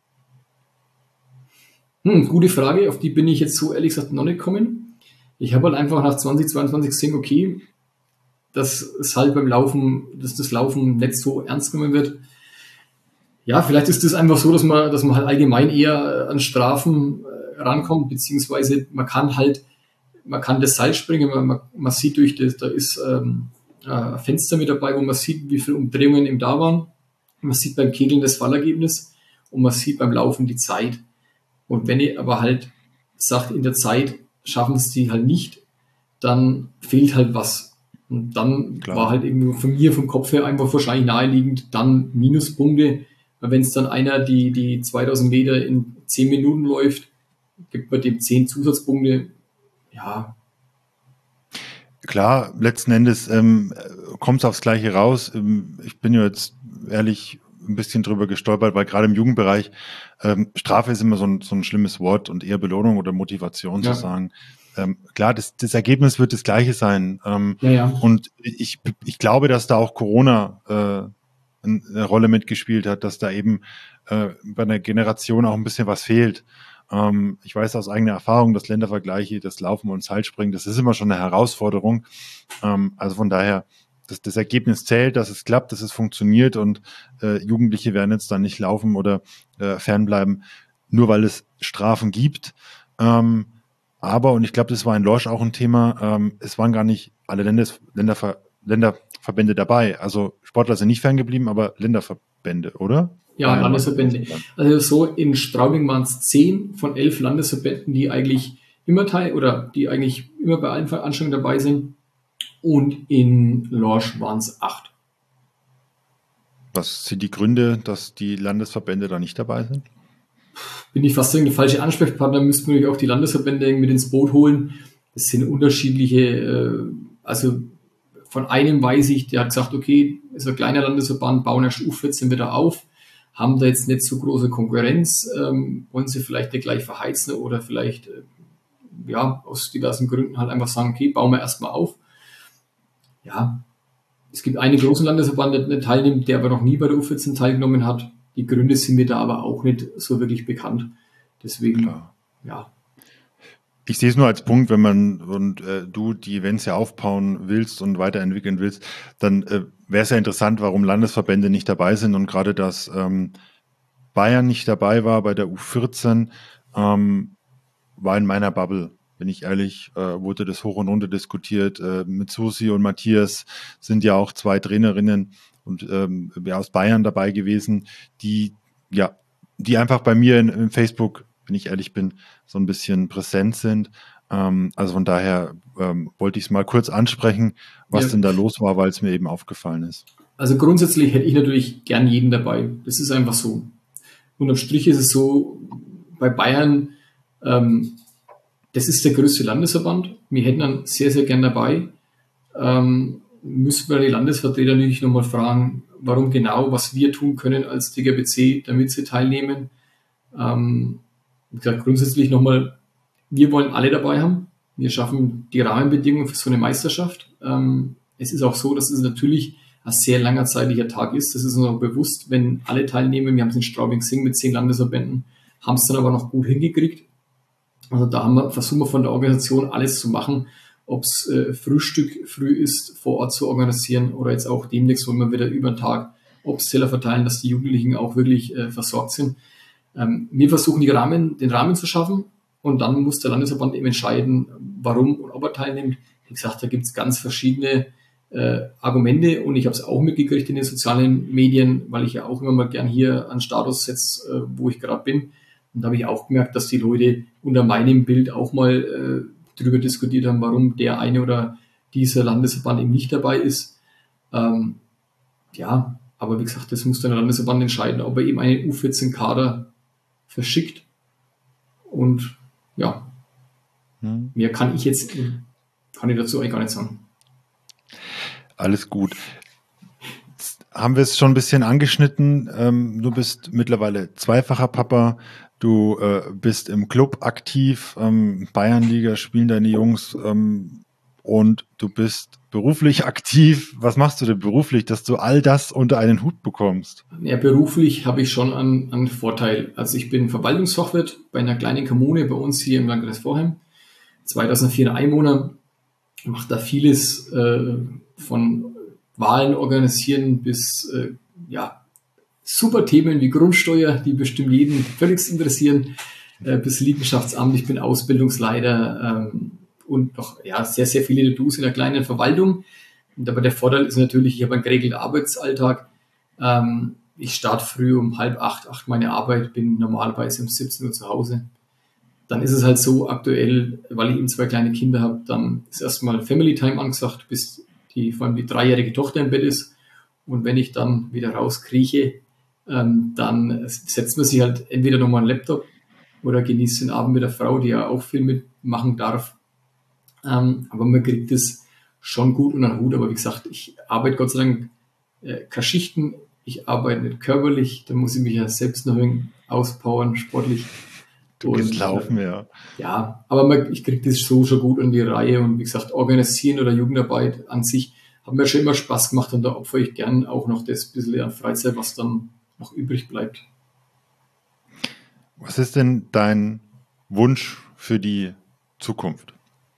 Hm, gute Frage, auf die bin ich jetzt so ehrlich gesagt noch nicht gekommen. Ich habe halt einfach nach zwanzig zweiundzwanzig gesehen, okay, dass es halt beim Laufen, dass das Laufen nicht so ernst genommen wird. Ja, vielleicht ist das einfach so, dass man, dass man halt allgemein eher an Strafen äh, rankommt, beziehungsweise man kann halt, man kann das Seil springen, man, man sieht durch das, da ist ähm, ein Fenster mit dabei, wo man sieht, wie viele Umdrehungen eben da waren. Man sieht beim Kegeln das Fallergebnis und man sieht beim Laufen die Zeit. Und wenn ihr aber halt sagt, in der Zeit schaffen es die halt nicht, dann fehlt halt was. Und dann Klar. war halt irgendwie von mir vom Kopf her einfach wahrscheinlich naheliegend, dann Minuspunkte. Wenn es dann einer die, die zweitausend Meter in zehn Minuten läuft, gibt man dem zehn Zusatzpunkte. Ja. Klar, letzten Endes ähm, kommt es aufs Gleiche raus. Ich bin ja jetzt ehrlich ein bisschen drüber gestolpert, weil gerade im Jugendbereich ähm, Strafe ist immer so ein, so ein schlimmes Wort und eher Belohnung oder Motivation ja. zu sagen. Ähm, klar, das, das Ergebnis wird das Gleiche sein. Ähm, ja, ja. Und ich, ich glaube, dass da auch Corona äh, eine Rolle mitgespielt hat, dass da eben äh, bei einer Generation auch ein bisschen was fehlt. Ähm, ich weiß aus eigener Erfahrung, dass Ländervergleiche, das Laufen und Seilspringen, das ist immer schon eine Herausforderung. Ähm, also von daher, dass das Ergebnis zählt, dass es klappt, dass es funktioniert und äh, Jugendliche werden jetzt dann nicht laufen oder äh, fernbleiben, nur weil es Strafen gibt. Ähm, aber, und ich glaube, das war in Lorsch auch ein Thema, ähm, es waren gar nicht alle Ländes, Länderver, Länderverbände dabei. Also Sportler sind nicht ferngeblieben, aber Länderverbände, oder? Ja, Landesverbände. Also so in Straubing waren es zehn von elf Landesverbänden, die eigentlich immer teil oder die eigentlich immer bei allen Veranstaltungen dabei sind. Und in Lorsch waren es acht. Was sind die Gründe, dass die Landesverbände da nicht dabei sind? Bin ich fast der falsche Ansprechpartner, müssten wir auch die Landesverbände mit ins Boot holen. Das sind unterschiedliche, also von einem weiß ich, der hat gesagt, okay, ist ein kleiner Landesverband, bauen erst U vierzehn wieder auf, haben da jetzt nicht so große Konkurrenz, ähm, wollen sie vielleicht nicht gleich verheizen oder vielleicht, äh, ja, aus diversen Gründen halt einfach sagen, okay, bauen wir erstmal auf. Ja, es gibt einen großen Landesverband, der nicht teilnimmt, der aber noch nie bei der U vierzehn teilgenommen hat. Die Gründe sind mir da aber auch nicht so wirklich bekannt. Deswegen, Klar. ja. Ich sehe es nur als Punkt, wenn man und äh, du die Events ja aufbauen willst und weiterentwickeln willst, dann äh, wäre es ja interessant, warum Landesverbände nicht dabei sind und gerade, dass ähm, Bayern nicht dabei war bei der U vierzehn, ähm, war in meiner Bubble. Bin ich ehrlich, äh, wurde das hoch und runter diskutiert. Äh, mit Susi und Matthias sind ja auch zwei Trainerinnen und ähm, ja, aus Bayern dabei gewesen, die ja, die einfach bei mir in, in Facebook, wenn ich ehrlich bin, so ein bisschen präsent sind. Ähm, also von daher ähm, wollte ich es mal kurz ansprechen, was ja. denn da los war, weil es mir eben aufgefallen ist. Also grundsätzlich hätte ich natürlich gern jeden dabei. Das ist einfach so. Unterm Strich ist es so, bei Bayern, ähm, das ist der größte Landesverband. Wir hätten dann sehr, sehr gern dabei. Ähm, müssen wir die Landesvertreter natürlich nochmal fragen, warum genau, was wir tun können als D G B C, damit sie teilnehmen. Ähm, wie gesagt, grundsätzlich nochmal, wir wollen alle dabei haben. Wir schaffen die Rahmenbedingungen für so eine Meisterschaft. Ähm, es ist auch so, dass es natürlich ein sehr langer zeitlicher Tag ist. Das ist uns auch bewusst, wenn alle teilnehmen. Wir haben es in Straubing-Sing mit zehn Landesverbänden, haben es dann aber noch gut hingekriegt. Also da haben wir, versuchen wir von der Organisation alles zu machen, ob es äh, Frühstück früh ist, vor Ort zu organisieren oder jetzt auch demnächst wollen wir wieder über den Tag Obstteller verteilen, dass die Jugendlichen auch wirklich äh, versorgt sind. Ähm, wir versuchen die Rahmen, den Rahmen zu schaffen und dann muss der Landesverband eben entscheiden, warum und ob er teilnimmt. Wie gesagt, da gibt es ganz verschiedene äh, Argumente und ich habe es auch mitgekriegt in den sozialen Medien, weil ich ja auch immer mal gern hier an Status setze, äh, wo ich gerade bin. Und da habe ich auch gemerkt, dass die Leute unter meinem Bild auch mal äh, darüber diskutiert haben, warum der eine oder dieser Landesverband eben nicht dabei ist. Ähm, ja, aber wie gesagt, das muss dann der Landesverband entscheiden, ob er eben einen U vierzehn Kader verschickt. Und ja, hm. mehr kann ich jetzt, kann ich dazu eigentlich gar nicht sagen. Alles gut. Jetzt haben wir es schon ein bisschen angeschnitten. Ähm, du bist mittlerweile zweifacher Papa. Du äh, bist im Club aktiv. Ähm, Bayernliga spielen deine Jungs. Ähm, und du bist beruflich aktiv. Was machst du denn beruflich, dass du all das unter einen Hut bekommst? Ja, beruflich habe ich schon einen, einen Vorteil. Also ich bin Verwaltungsfachwirt bei einer kleinen Kommune bei uns hier im Landkreis Vorheim. zweitausendvier Einwohner. Mache da vieles äh, von Wahlen organisieren bis äh, ja, super Themen wie Grundsteuer, die bestimmt jeden völlig interessieren, äh, bis Liegenschaftsamt. Ich bin Ausbildungsleiter ähm, und noch ja, sehr, sehr viele To-Dos in der kleinen Verwaltung. Und aber der Vorteil ist natürlich, ich habe einen geregelten Arbeitsalltag. Ähm, ich starte früh um halb acht, acht meine Arbeit, bin normalerweise um siebzehn Uhr zu Hause. Dann ist es halt so aktuell, weil ich eben zwei kleine Kinder habe, dann ist erstmal Family Time angesagt, bis die, vor allem die dreijährige Tochter im Bett ist. Und wenn ich dann wieder rauskrieche, ähm, dann setzt man sich halt entweder nochmal einen Laptop oder genießt den Abend mit der Frau, die ja auch viel mitmachen darf. Ähm, aber man kriegt das schon gut unter den Hut. Aber wie gesagt, ich arbeite Gott sei Dank äh, keine Schichten. Ich arbeite nicht körperlich. Da muss ich mich ja selbst noch auspowern, sportlich. Du gehst laufen, ja. Ja, aber man, ich kriege das so schon gut in die Reihe. Und wie gesagt, Organisieren oder Jugendarbeit an sich hat mir schon immer Spaß gemacht. Und da opfere ich gern auch noch das bisschen an Freizeit, was dann noch übrig bleibt. Was ist denn dein Wunsch für die Zukunft?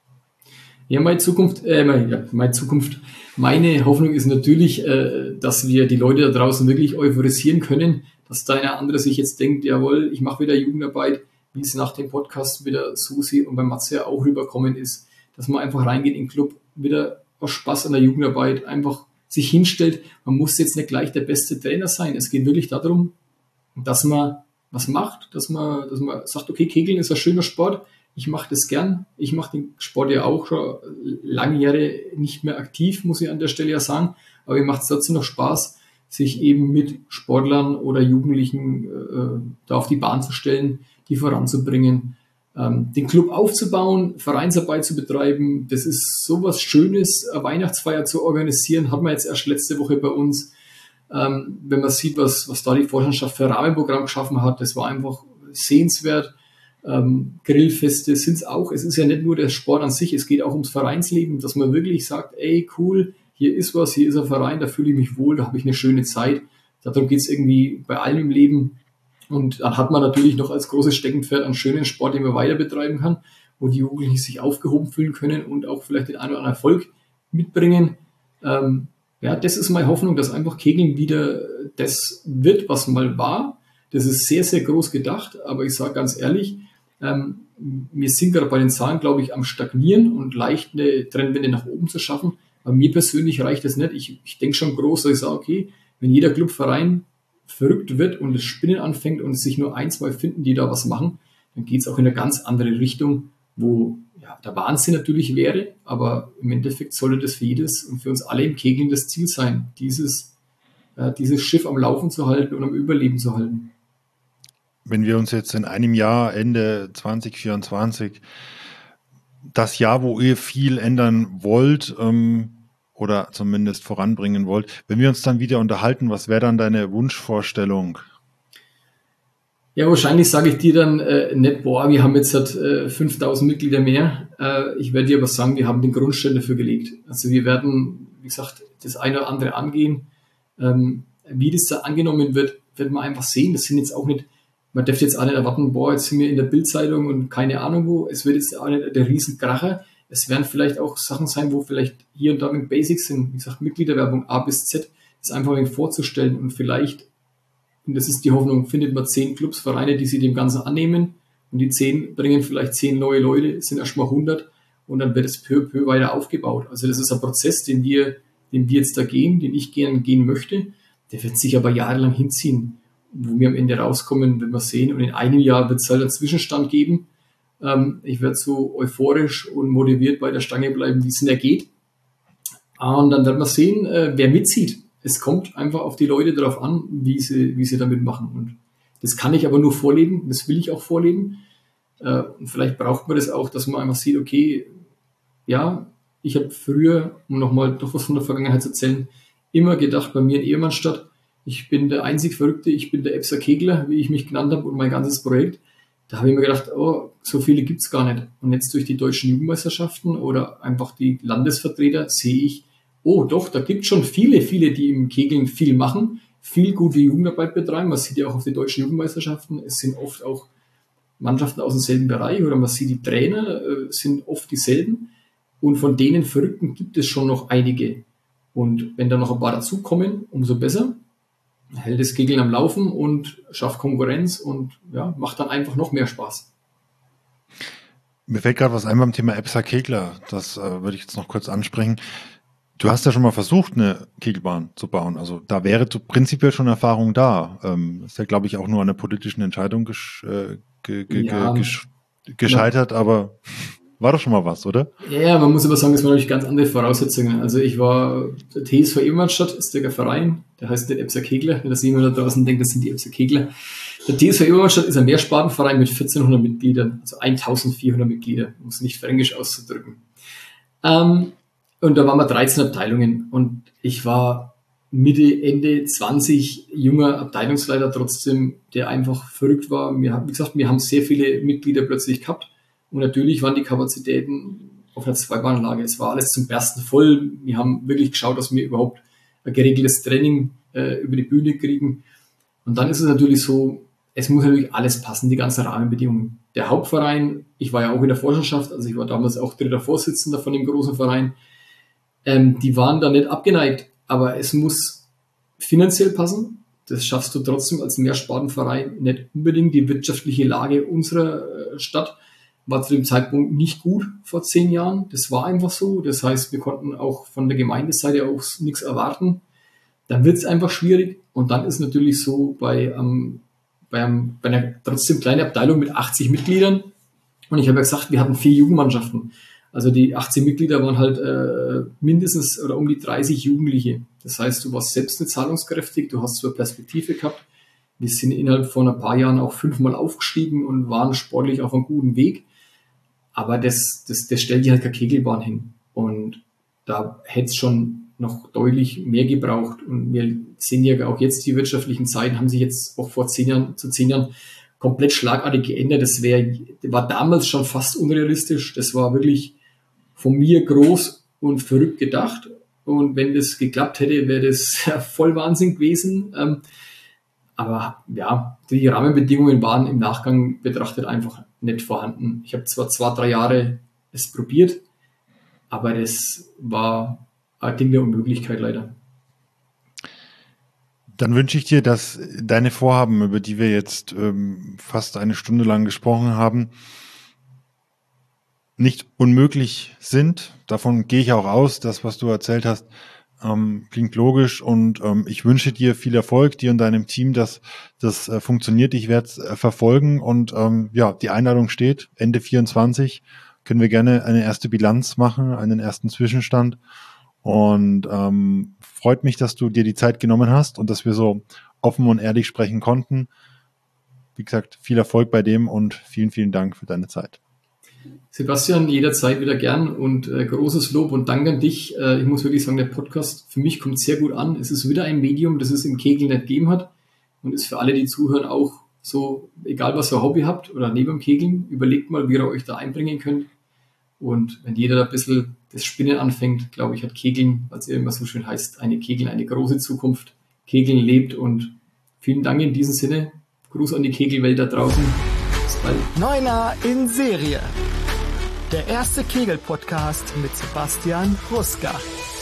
Ja, meine Zukunft, äh, meine, ja, meine Zukunft, meine Hoffnung ist natürlich, äh, dass wir die Leute da draußen wirklich euphorisieren können, dass da einer andere sich jetzt denkt, jawohl, ich mache wieder Jugendarbeit, wie es nach dem Podcast wieder Susi und bei Matze ja auch rüberkommen ist, dass man einfach reingeht in den Club, wieder aus Spaß an der Jugendarbeit einfach sich hinstellt. Man muss jetzt nicht gleich der beste Trainer sein. Es geht wirklich darum, dass man was macht, dass man, dass man sagt, okay, Kegeln ist ein schöner Sport, ich mache das gern. Ich mache den Sport ja auch schon lange Jahre nicht mehr aktiv, muss ich an der Stelle ja sagen. Aber mir macht es trotzdem noch Spaß, sich eben mit Sportlern oder Jugendlichen äh, da auf die Bahn zu stellen, die voranzubringen, ähm, den Club aufzubauen, Vereinsarbeit zu betreiben. Das ist sowas Schönes, eine Weihnachtsfeier zu organisieren, hat man jetzt erst letzte Woche bei uns. Ähm, wenn man sieht, was, was da die Vorstandschaft für ein Rahmenprogramm geschaffen hat, das war einfach sehenswert. Ähm, Grillfeste sind es auch. Es ist ja nicht nur der Sport an sich, es geht auch ums Vereinsleben, dass man wirklich sagt, ey, cool, hier ist was, hier ist ein Verein, da fühle ich mich wohl, da habe ich eine schöne Zeit. Darum geht es irgendwie bei allem im Leben. Und dann hat man natürlich noch als großes Steckenpferd einen schönen Sport, den man weiter betreiben kann, wo die Jugendlichen sich aufgehoben fühlen können und auch vielleicht den einen oder anderen Erfolg mitbringen. Ähm, ja, das ist meine Hoffnung, dass einfach Kegeln wieder das wird, was mal war. Das ist sehr, sehr groß gedacht, aber ich sage ganz ehrlich, ähm, wir sind gerade bei den Zahlen, glaube ich, am Stagnieren und leicht eine Trendwende nach oben zu schaffen. Aber mir persönlich reicht das nicht. Ich, ich denke schon groß, dass ich sage, okay, wenn jeder Clubverein verrückt wird und das Spinnen anfängt und es sich nur ein, zwei finden, die da was machen, dann geht es auch in eine ganz andere Richtung, wo ja, der Wahnsinn natürlich wäre, aber im Endeffekt sollte das für jedes und für uns alle im Kegeln das Ziel sein, dieses, äh, dieses Schiff am Laufen zu halten und am Überleben zu halten. Wenn wir uns jetzt in einem Jahr, Ende zwanzig vierundzwanzig, das Jahr, wo ihr viel ändern wollt, ähm, oder zumindest voranbringen wollt, wenn wir uns dann wieder unterhalten, was wäre dann deine Wunschvorstellung? Ja, wahrscheinlich sage ich dir dann äh, nicht, boah, wir haben jetzt halt, äh, fünftausend Mitglieder mehr. Äh, ich werde dir aber sagen, wir haben den Grundstein dafür gelegt. Also wir werden, wie gesagt, das eine oder andere angehen. Ähm, wie das da angenommen wird, wird man einfach sehen. Das sind jetzt auch nicht, man darf jetzt auch nicht erwarten, boah, jetzt sind wir in der Bildzeitung und keine Ahnung wo. Es wird jetzt auch nicht der Riesenkracher. Es werden vielleicht auch Sachen sein, wo vielleicht hier und da mit Basics sind. Wie gesagt, Mitgliederwerbung A bis Z, das einfach ein wenig vorzustellen und vielleicht und das ist die Hoffnung, findet man zehn Clubs, Vereine, die sich dem Ganzen annehmen und die zehn bringen vielleicht zehn neue Leute, sind erstmal hundert und dann wird es peu à peu weiter aufgebaut. Also das ist ein Prozess, den wir, den wir jetzt da gehen, den ich gern gehen möchte, der wird sich aber jahrelang hinziehen, wo wir am Ende rauskommen, wenn wir sehen, und in einem Jahr wird es halt einen Zwischenstand geben. Ähm, ich werde so euphorisch und motiviert bei der Stange bleiben, wie es denn geht. Und dann werden wir sehen, äh, wer mitzieht. Es kommt einfach auf die Leute darauf an, wie sie, wie sie damit machen. Und das kann ich aber nur vorleben, das will ich auch vorleben. Äh, und vielleicht braucht man das auch, dass man einfach sieht, okay, ja, ich habe früher, um nochmal doch was von der Vergangenheit zu erzählen, immer gedacht, bei mir in Ehrmannstadt, ich bin der einzig Verrückte, ich bin der Epser Kegler, wie ich mich genannt habe, und mein ganzes Projekt. Da habe ich mir gedacht, oh, so viele gibt's gar nicht. Und jetzt durch die deutschen Jugendmeisterschaften oder einfach die Landesvertreter sehe ich, oh doch, da gibt's schon viele, viele, die im Kegeln viel machen, viel gute Jugendarbeit betreiben. Man sieht ja auch auf die deutschen Jugendmeisterschaften, es sind oft auch Mannschaften aus demselben Bereich oder man sieht, die Trainer äh, sind oft dieselben. Und von denen Verrückten gibt es schon noch einige. Und wenn da noch ein paar dazukommen, umso besser. Hält das Kegeln am Laufen und schafft Konkurrenz und ja, macht dann einfach noch mehr Spaß. Mir fällt gerade was ein beim Thema Epser Kegler. Das äh, würde ich jetzt noch kurz ansprechen. Du hast ja schon mal versucht, eine Kegelbahn zu bauen. Also da wäre zu, prinzipiell schon Erfahrung da. Ähm, ist ja, glaube ich, auch nur an einer politischen Entscheidung gesch, äh, ge, ge, ja, gesch, gescheitert, ja. Aber war doch schon mal was, oder? Ja, man muss aber sagen, es waren natürlich ganz andere Voraussetzungen. Also ich war, der T S V Ehrmannstadt ist der Verein, der heißt nicht Epser Kegler, wenn das jemand da draußen denkt, das sind die Epser Kegler. Der T S V Ehrmannstadt ist ein Mehrspartenverein mit vierzehnhundert Mitgliedern, also eintausendvierhundert Mitglieder, um es nicht fränkisch auszudrücken. Ähm, und da waren wir dreizehn Abteilungen und ich war Mitte, Ende zwanzig junger Abteilungsleiter trotzdem, der einfach verrückt war. Wir haben, wie gesagt, wir haben sehr viele Mitglieder plötzlich gehabt. Und natürlich waren die Kapazitäten auf einer Zweibahnanlage. Es war alles zum Bersten voll. Wir haben wirklich geschaut, dass wir überhaupt ein geregeltes Training äh, über die Bühne kriegen. Und dann ist es natürlich so, es muss natürlich alles passen, die ganzen Rahmenbedingungen. Der Hauptverein, ich war ja auch in der Vorstandschaft, also ich war damals auch dritter Vorsitzender von dem großen Verein, ähm, die waren da nicht abgeneigt, aber es muss finanziell passen. Das schaffst du trotzdem als Mehrspartenverein nicht unbedingt. Die wirtschaftliche Lage unserer äh, Stadt war zu dem Zeitpunkt nicht gut vor zehn Jahren. Das war einfach so. Das heißt, wir konnten auch von der Gemeindeseite aus nichts erwarten. Dann wird es einfach schwierig. Und dann ist natürlich so bei, ähm, bei, einem, bei einer trotzdem kleinen Abteilung mit achtzig Mitgliedern. Und ich habe ja gesagt, wir hatten vier Jugendmannschaften. Also die achtzig Mitglieder waren halt äh, mindestens oder um die dreißig Jugendliche. Das heißt, du warst selbst nicht zahlungskräftig, du hast so eine Perspektive gehabt. Wir sind innerhalb von ein paar Jahren auch fünfmal aufgestiegen und waren sportlich auf einem guten Weg. Aber das, das, das stellt dir halt keine Kegelbahn hin. Und da hätte es schon noch deutlich mehr gebraucht. Und wir sehen ja auch jetzt, die wirtschaftlichen Zeiten haben sich jetzt auch vor zehn Jahren, zu zehn Jahren komplett schlagartig geändert. Das wäre, war damals schon fast unrealistisch. Das war wirklich von mir groß und verrückt gedacht. Und wenn das geklappt hätte, wäre das voll Wahnsinn gewesen. Aber ja, die Rahmenbedingungen waren im Nachgang betrachtet einfach nicht vorhanden. Ich habe zwar zwei, drei Jahre es probiert, aber das war ein Ding der Unmöglichkeit leider. Dann wünsche ich dir, dass deine Vorhaben, über die wir jetzt ähm, fast eine Stunde lang gesprochen haben, nicht unmöglich sind. Davon gehe ich auch aus. Das, was du erzählt hast, ähm, klingt logisch und ähm, ich wünsche dir viel Erfolg, dir und deinem Team, dass das äh, funktioniert. Ich werde es äh, verfolgen und ähm, ja, die Einladung steht. Ende vierundzwanzig können wir gerne eine erste Bilanz machen, einen ersten Zwischenstand. Und ähm, freut mich, dass du dir die Zeit genommen hast und dass wir so offen und ehrlich sprechen konnten. Wie gesagt, viel Erfolg bei dem und vielen, vielen Dank für deine Zeit. Sebastian, jederzeit wieder gern und äh, großes Lob und Dank an dich. Äh, ich muss wirklich sagen, der Podcast für mich kommt sehr gut an. Es ist wieder ein Medium, das es im Kegeln nicht gegeben hat und ist für alle, die zuhören, auch so, egal was ihr Hobby habt oder neben dem Kegeln, überlegt mal, wie ihr euch da einbringen könnt. Und wenn jeder da ein bisschen das Spinnen anfängt, glaube ich, hat Kegeln, als ihr immer so schön heißt, eine Kegeln, eine große Zukunft. Kegeln lebt und vielen Dank in diesem Sinne. Gruß an die Kegelwelt da draußen. Bis bald. Neuner in Serie. Der erste Kegel-Podcast mit Sebastian Ruska.